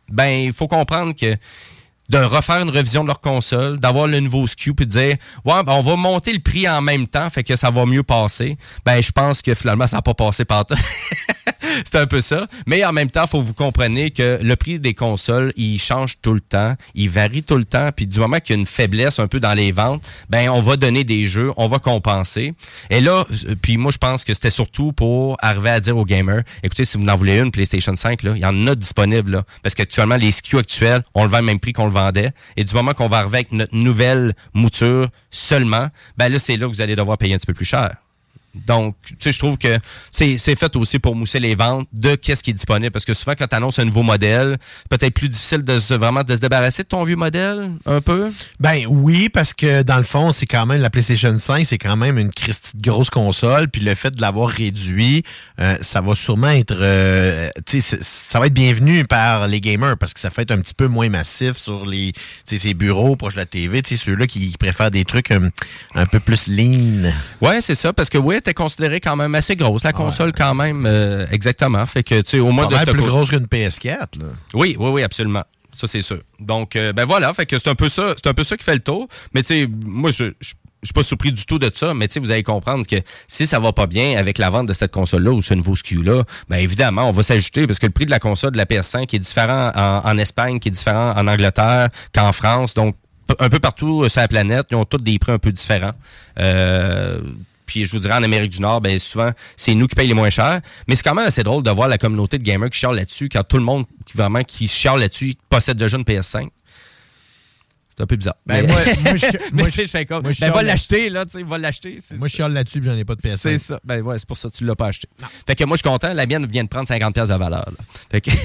ben il faut comprendre que de refaire une révision de leur console, d'avoir le nouveau S K U puis de dire ouais, ben on va monter le prix en même temps, fait que ça va mieux passer. Ben je pense que finalement ça n'a pas passé par tout. C'est un peu ça. Mais en même temps, il faut que vous compreniez que le prix des consoles, il change tout le temps, il varie tout le temps, puis du moment qu'il y a une faiblesse un peu dans les ventes, ben on va donner des jeux, on va compenser. Et là, puis moi je pense que c'était surtout pour arriver à dire aux gamers, écoutez, si vous en voulez une PlayStation cinq, là, il y en a disponible, là, parce qu'actuellement les S K U actuels, on le vend au même prix qu'on le vendait. Et du moment qu'on va arriver avec notre nouvelle mouture seulement, ben là c'est là que vous allez devoir payer un petit peu plus cher. Donc, tu sais, je trouve que c'est, c'est fait aussi pour mousser les ventes de qu'est-ce qui est disponible. Parce que souvent, quand tu annonces un nouveau modèle, peut-être plus difficile de se, vraiment de se débarrasser de ton vieux modèle, un peu. Ben oui, parce que dans le fond, c'est quand même la PlayStation cinq, c'est quand même une christie de grosse console. Puis le fait de l'avoir réduit, euh, ça va sûrement être, euh, tu sais, ça va être bienvenu par les gamers parce que ça fait être un petit peu moins massif sur les, tu sais, ces bureaux proches de la T V. Tu sais, ceux-là qui préfèrent des trucs un, un peu plus lean. Ouais, c'est ça, parce que oui, était considérée quand même assez grosse, la console ouais. quand même, euh, exactement. Fait que, tu sais, au moins de cette plus cons- grosse qu'une P S quatre, là. Oui, oui, oui, absolument. Ça, c'est sûr. Donc, euh, ben voilà, fait que c'est un peu ça, c'est un peu ça qui fait le tour. Mais tu sais, moi, je, je Je suis pas surpris du tout de ça, mais tu sais, vous allez comprendre que si ça va pas bien avec la vente de cette console-là ou ce nouveau S K U-là, ben évidemment, on va s'ajouter parce que le prix de la console de la P S cinq est différent en, en Espagne, qui est différent en Angleterre qu'en France. Donc, un peu partout sur la planète, ils ont tous des prix un peu différents. Euh... Puis je vous dirais, en Amérique du Nord, ben souvent, c'est nous qui payons les moins chers. Mais c'est quand même assez drôle de voir la communauté de gamers qui chiale là-dessus, quand tout le monde qui vraiment qui chiale là-dessus possède déjà une P S cinq. C'est un peu bizarre. Ben mais moi, moi, je, mais moi, je fais comme. Moi, je ben, va là- l'acheter, là, tu sais, va l'acheter. C'est moi, je chiale là-dessus, puis j'en ai pas de P S cinq. C'est ça. Ben ouais, c'est pour ça que tu l'as pas acheté. Non. Fait que moi, je suis content. La mienne vient de prendre cinquante dollars de valeur. Là. Fait que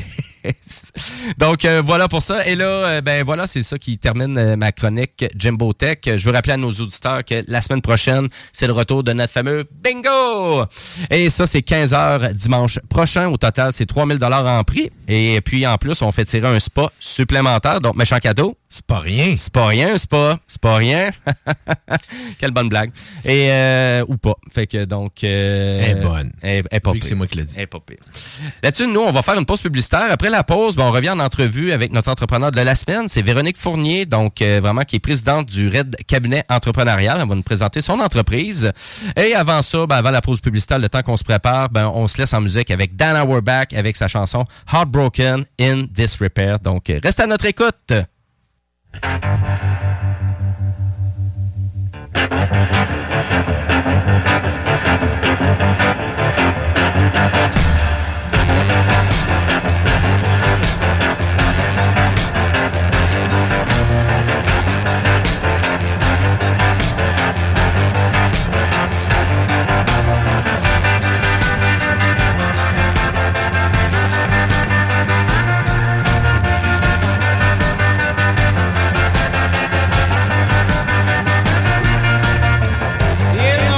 donc, euh, voilà pour ça. Et là, euh, ben voilà, c'est ça qui termine euh, ma chronique Jimbo Tech. Je veux rappeler à nos auditeurs que la semaine prochaine, c'est le retour de notre fameux bingo! Et ça, c'est quinze heures dimanche prochain. Au total, c'est trois mille dollars en prix. Et puis, en plus, on fait tirer un spa supplémentaire. Donc, méchant cadeau. C'est pas rien. C'est pas rien, un spa. C'est pas rien. Quelle bonne blague. Et, euh, ou pas. Fait que, donc... Euh, Elle est bonne. Elle est pas Vu que c'est moi qui l'ai dit. Elle est pas pire. Là-dessus, nous, on va faire une pause publicitaire. Après la pause, ben, on revient en entrevue avec notre entrepreneur de la semaine. C'est Véronique Fournier, donc euh, vraiment qui est présidente du R E D Cabinet entrepreneurial. Elle va nous présenter son entreprise. Et avant ça, ben, avant la pause publicitaire, le temps qu'on se prépare, ben, on se laisse en musique avec Dan Auerbach avec sa chanson Heartbroken in Disrepair. Donc, euh, reste à notre écoute. In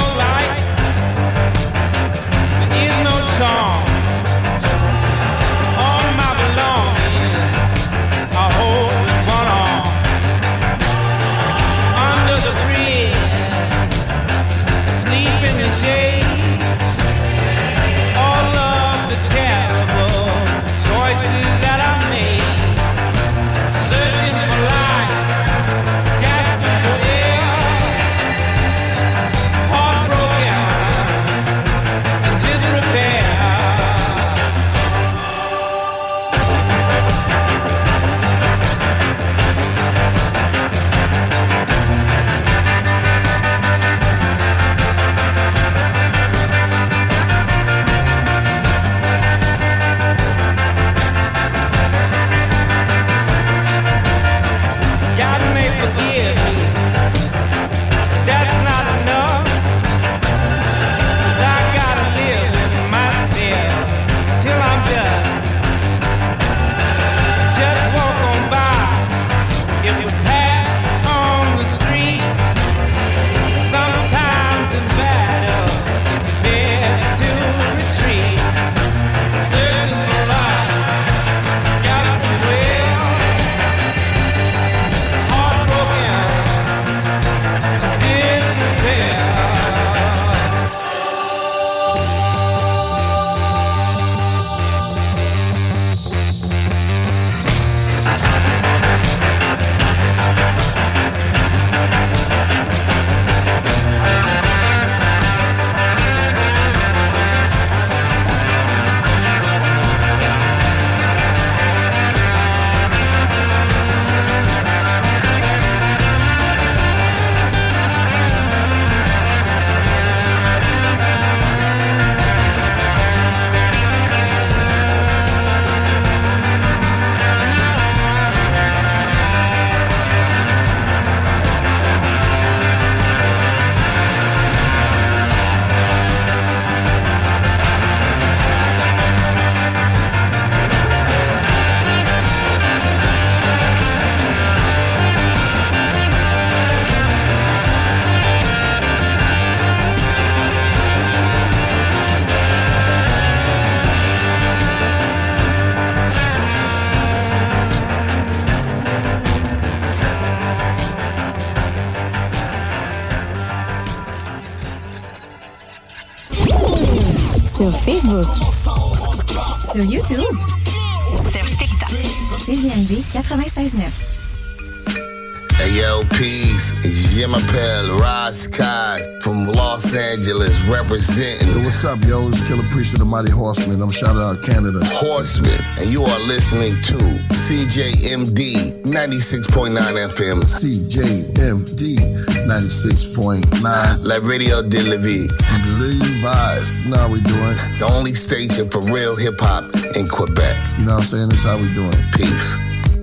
Facebook. Sur YouTube. Sur TikTok. C G M D quatre-vingt-seize neuf. Hey yo, peace, it's Jim Appel, Ross Kai from Los Angeles, representing. Yo, what's up, yo? It's Killer Priest of the Mighty Horsemen. I'm shouting out Canada. Horsemen, and you are listening to C J M D ninety-six point nine F M. C J M D ninety-six point nine. La Radio de la Vie. Levi's. You know how we doing. The only station for real hip-hop in Quebec. You know what I'm saying? That's how we doing. Peace.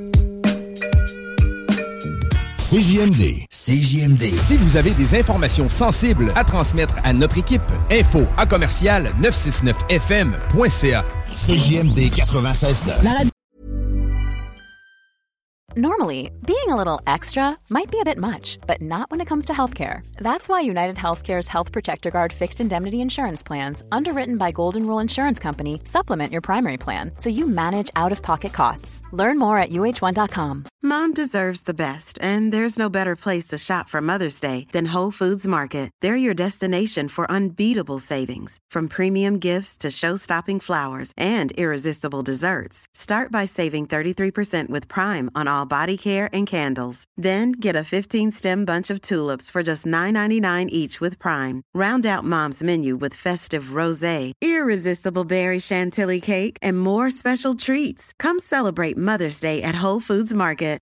C J M D. C J M D. Si vous avez des informations sensibles à transmettre à notre équipe, info à commercial neuf cent soixante-neuf F M point C A. C J M D quatre-vingt-seize neuf. Normally, being a little extra might be a bit much, but not when it comes to healthcare. That's why United Healthcare's Health Protector Guard fixed indemnity insurance plans, underwritten by Golden Rule Insurance Company, supplement your primary plan so you manage out-of-pocket costs. Learn more at U H one dot com. Mom deserves the best, and there's no better place to shop for Mother's Day than Whole Foods Market. They're your destination for unbeatable savings, from premium gifts to show-stopping flowers and irresistible desserts. Start by saving thirty-three percent with Prime on all body care and candles. Then get a fifteen-stem bunch of tulips for just nine ninety-nine each with Prime. Round out Mom's menu with festive rosé, irresistible berry chantilly cake, and more special treats. Come celebrate Mother's Day at Whole Foods Market.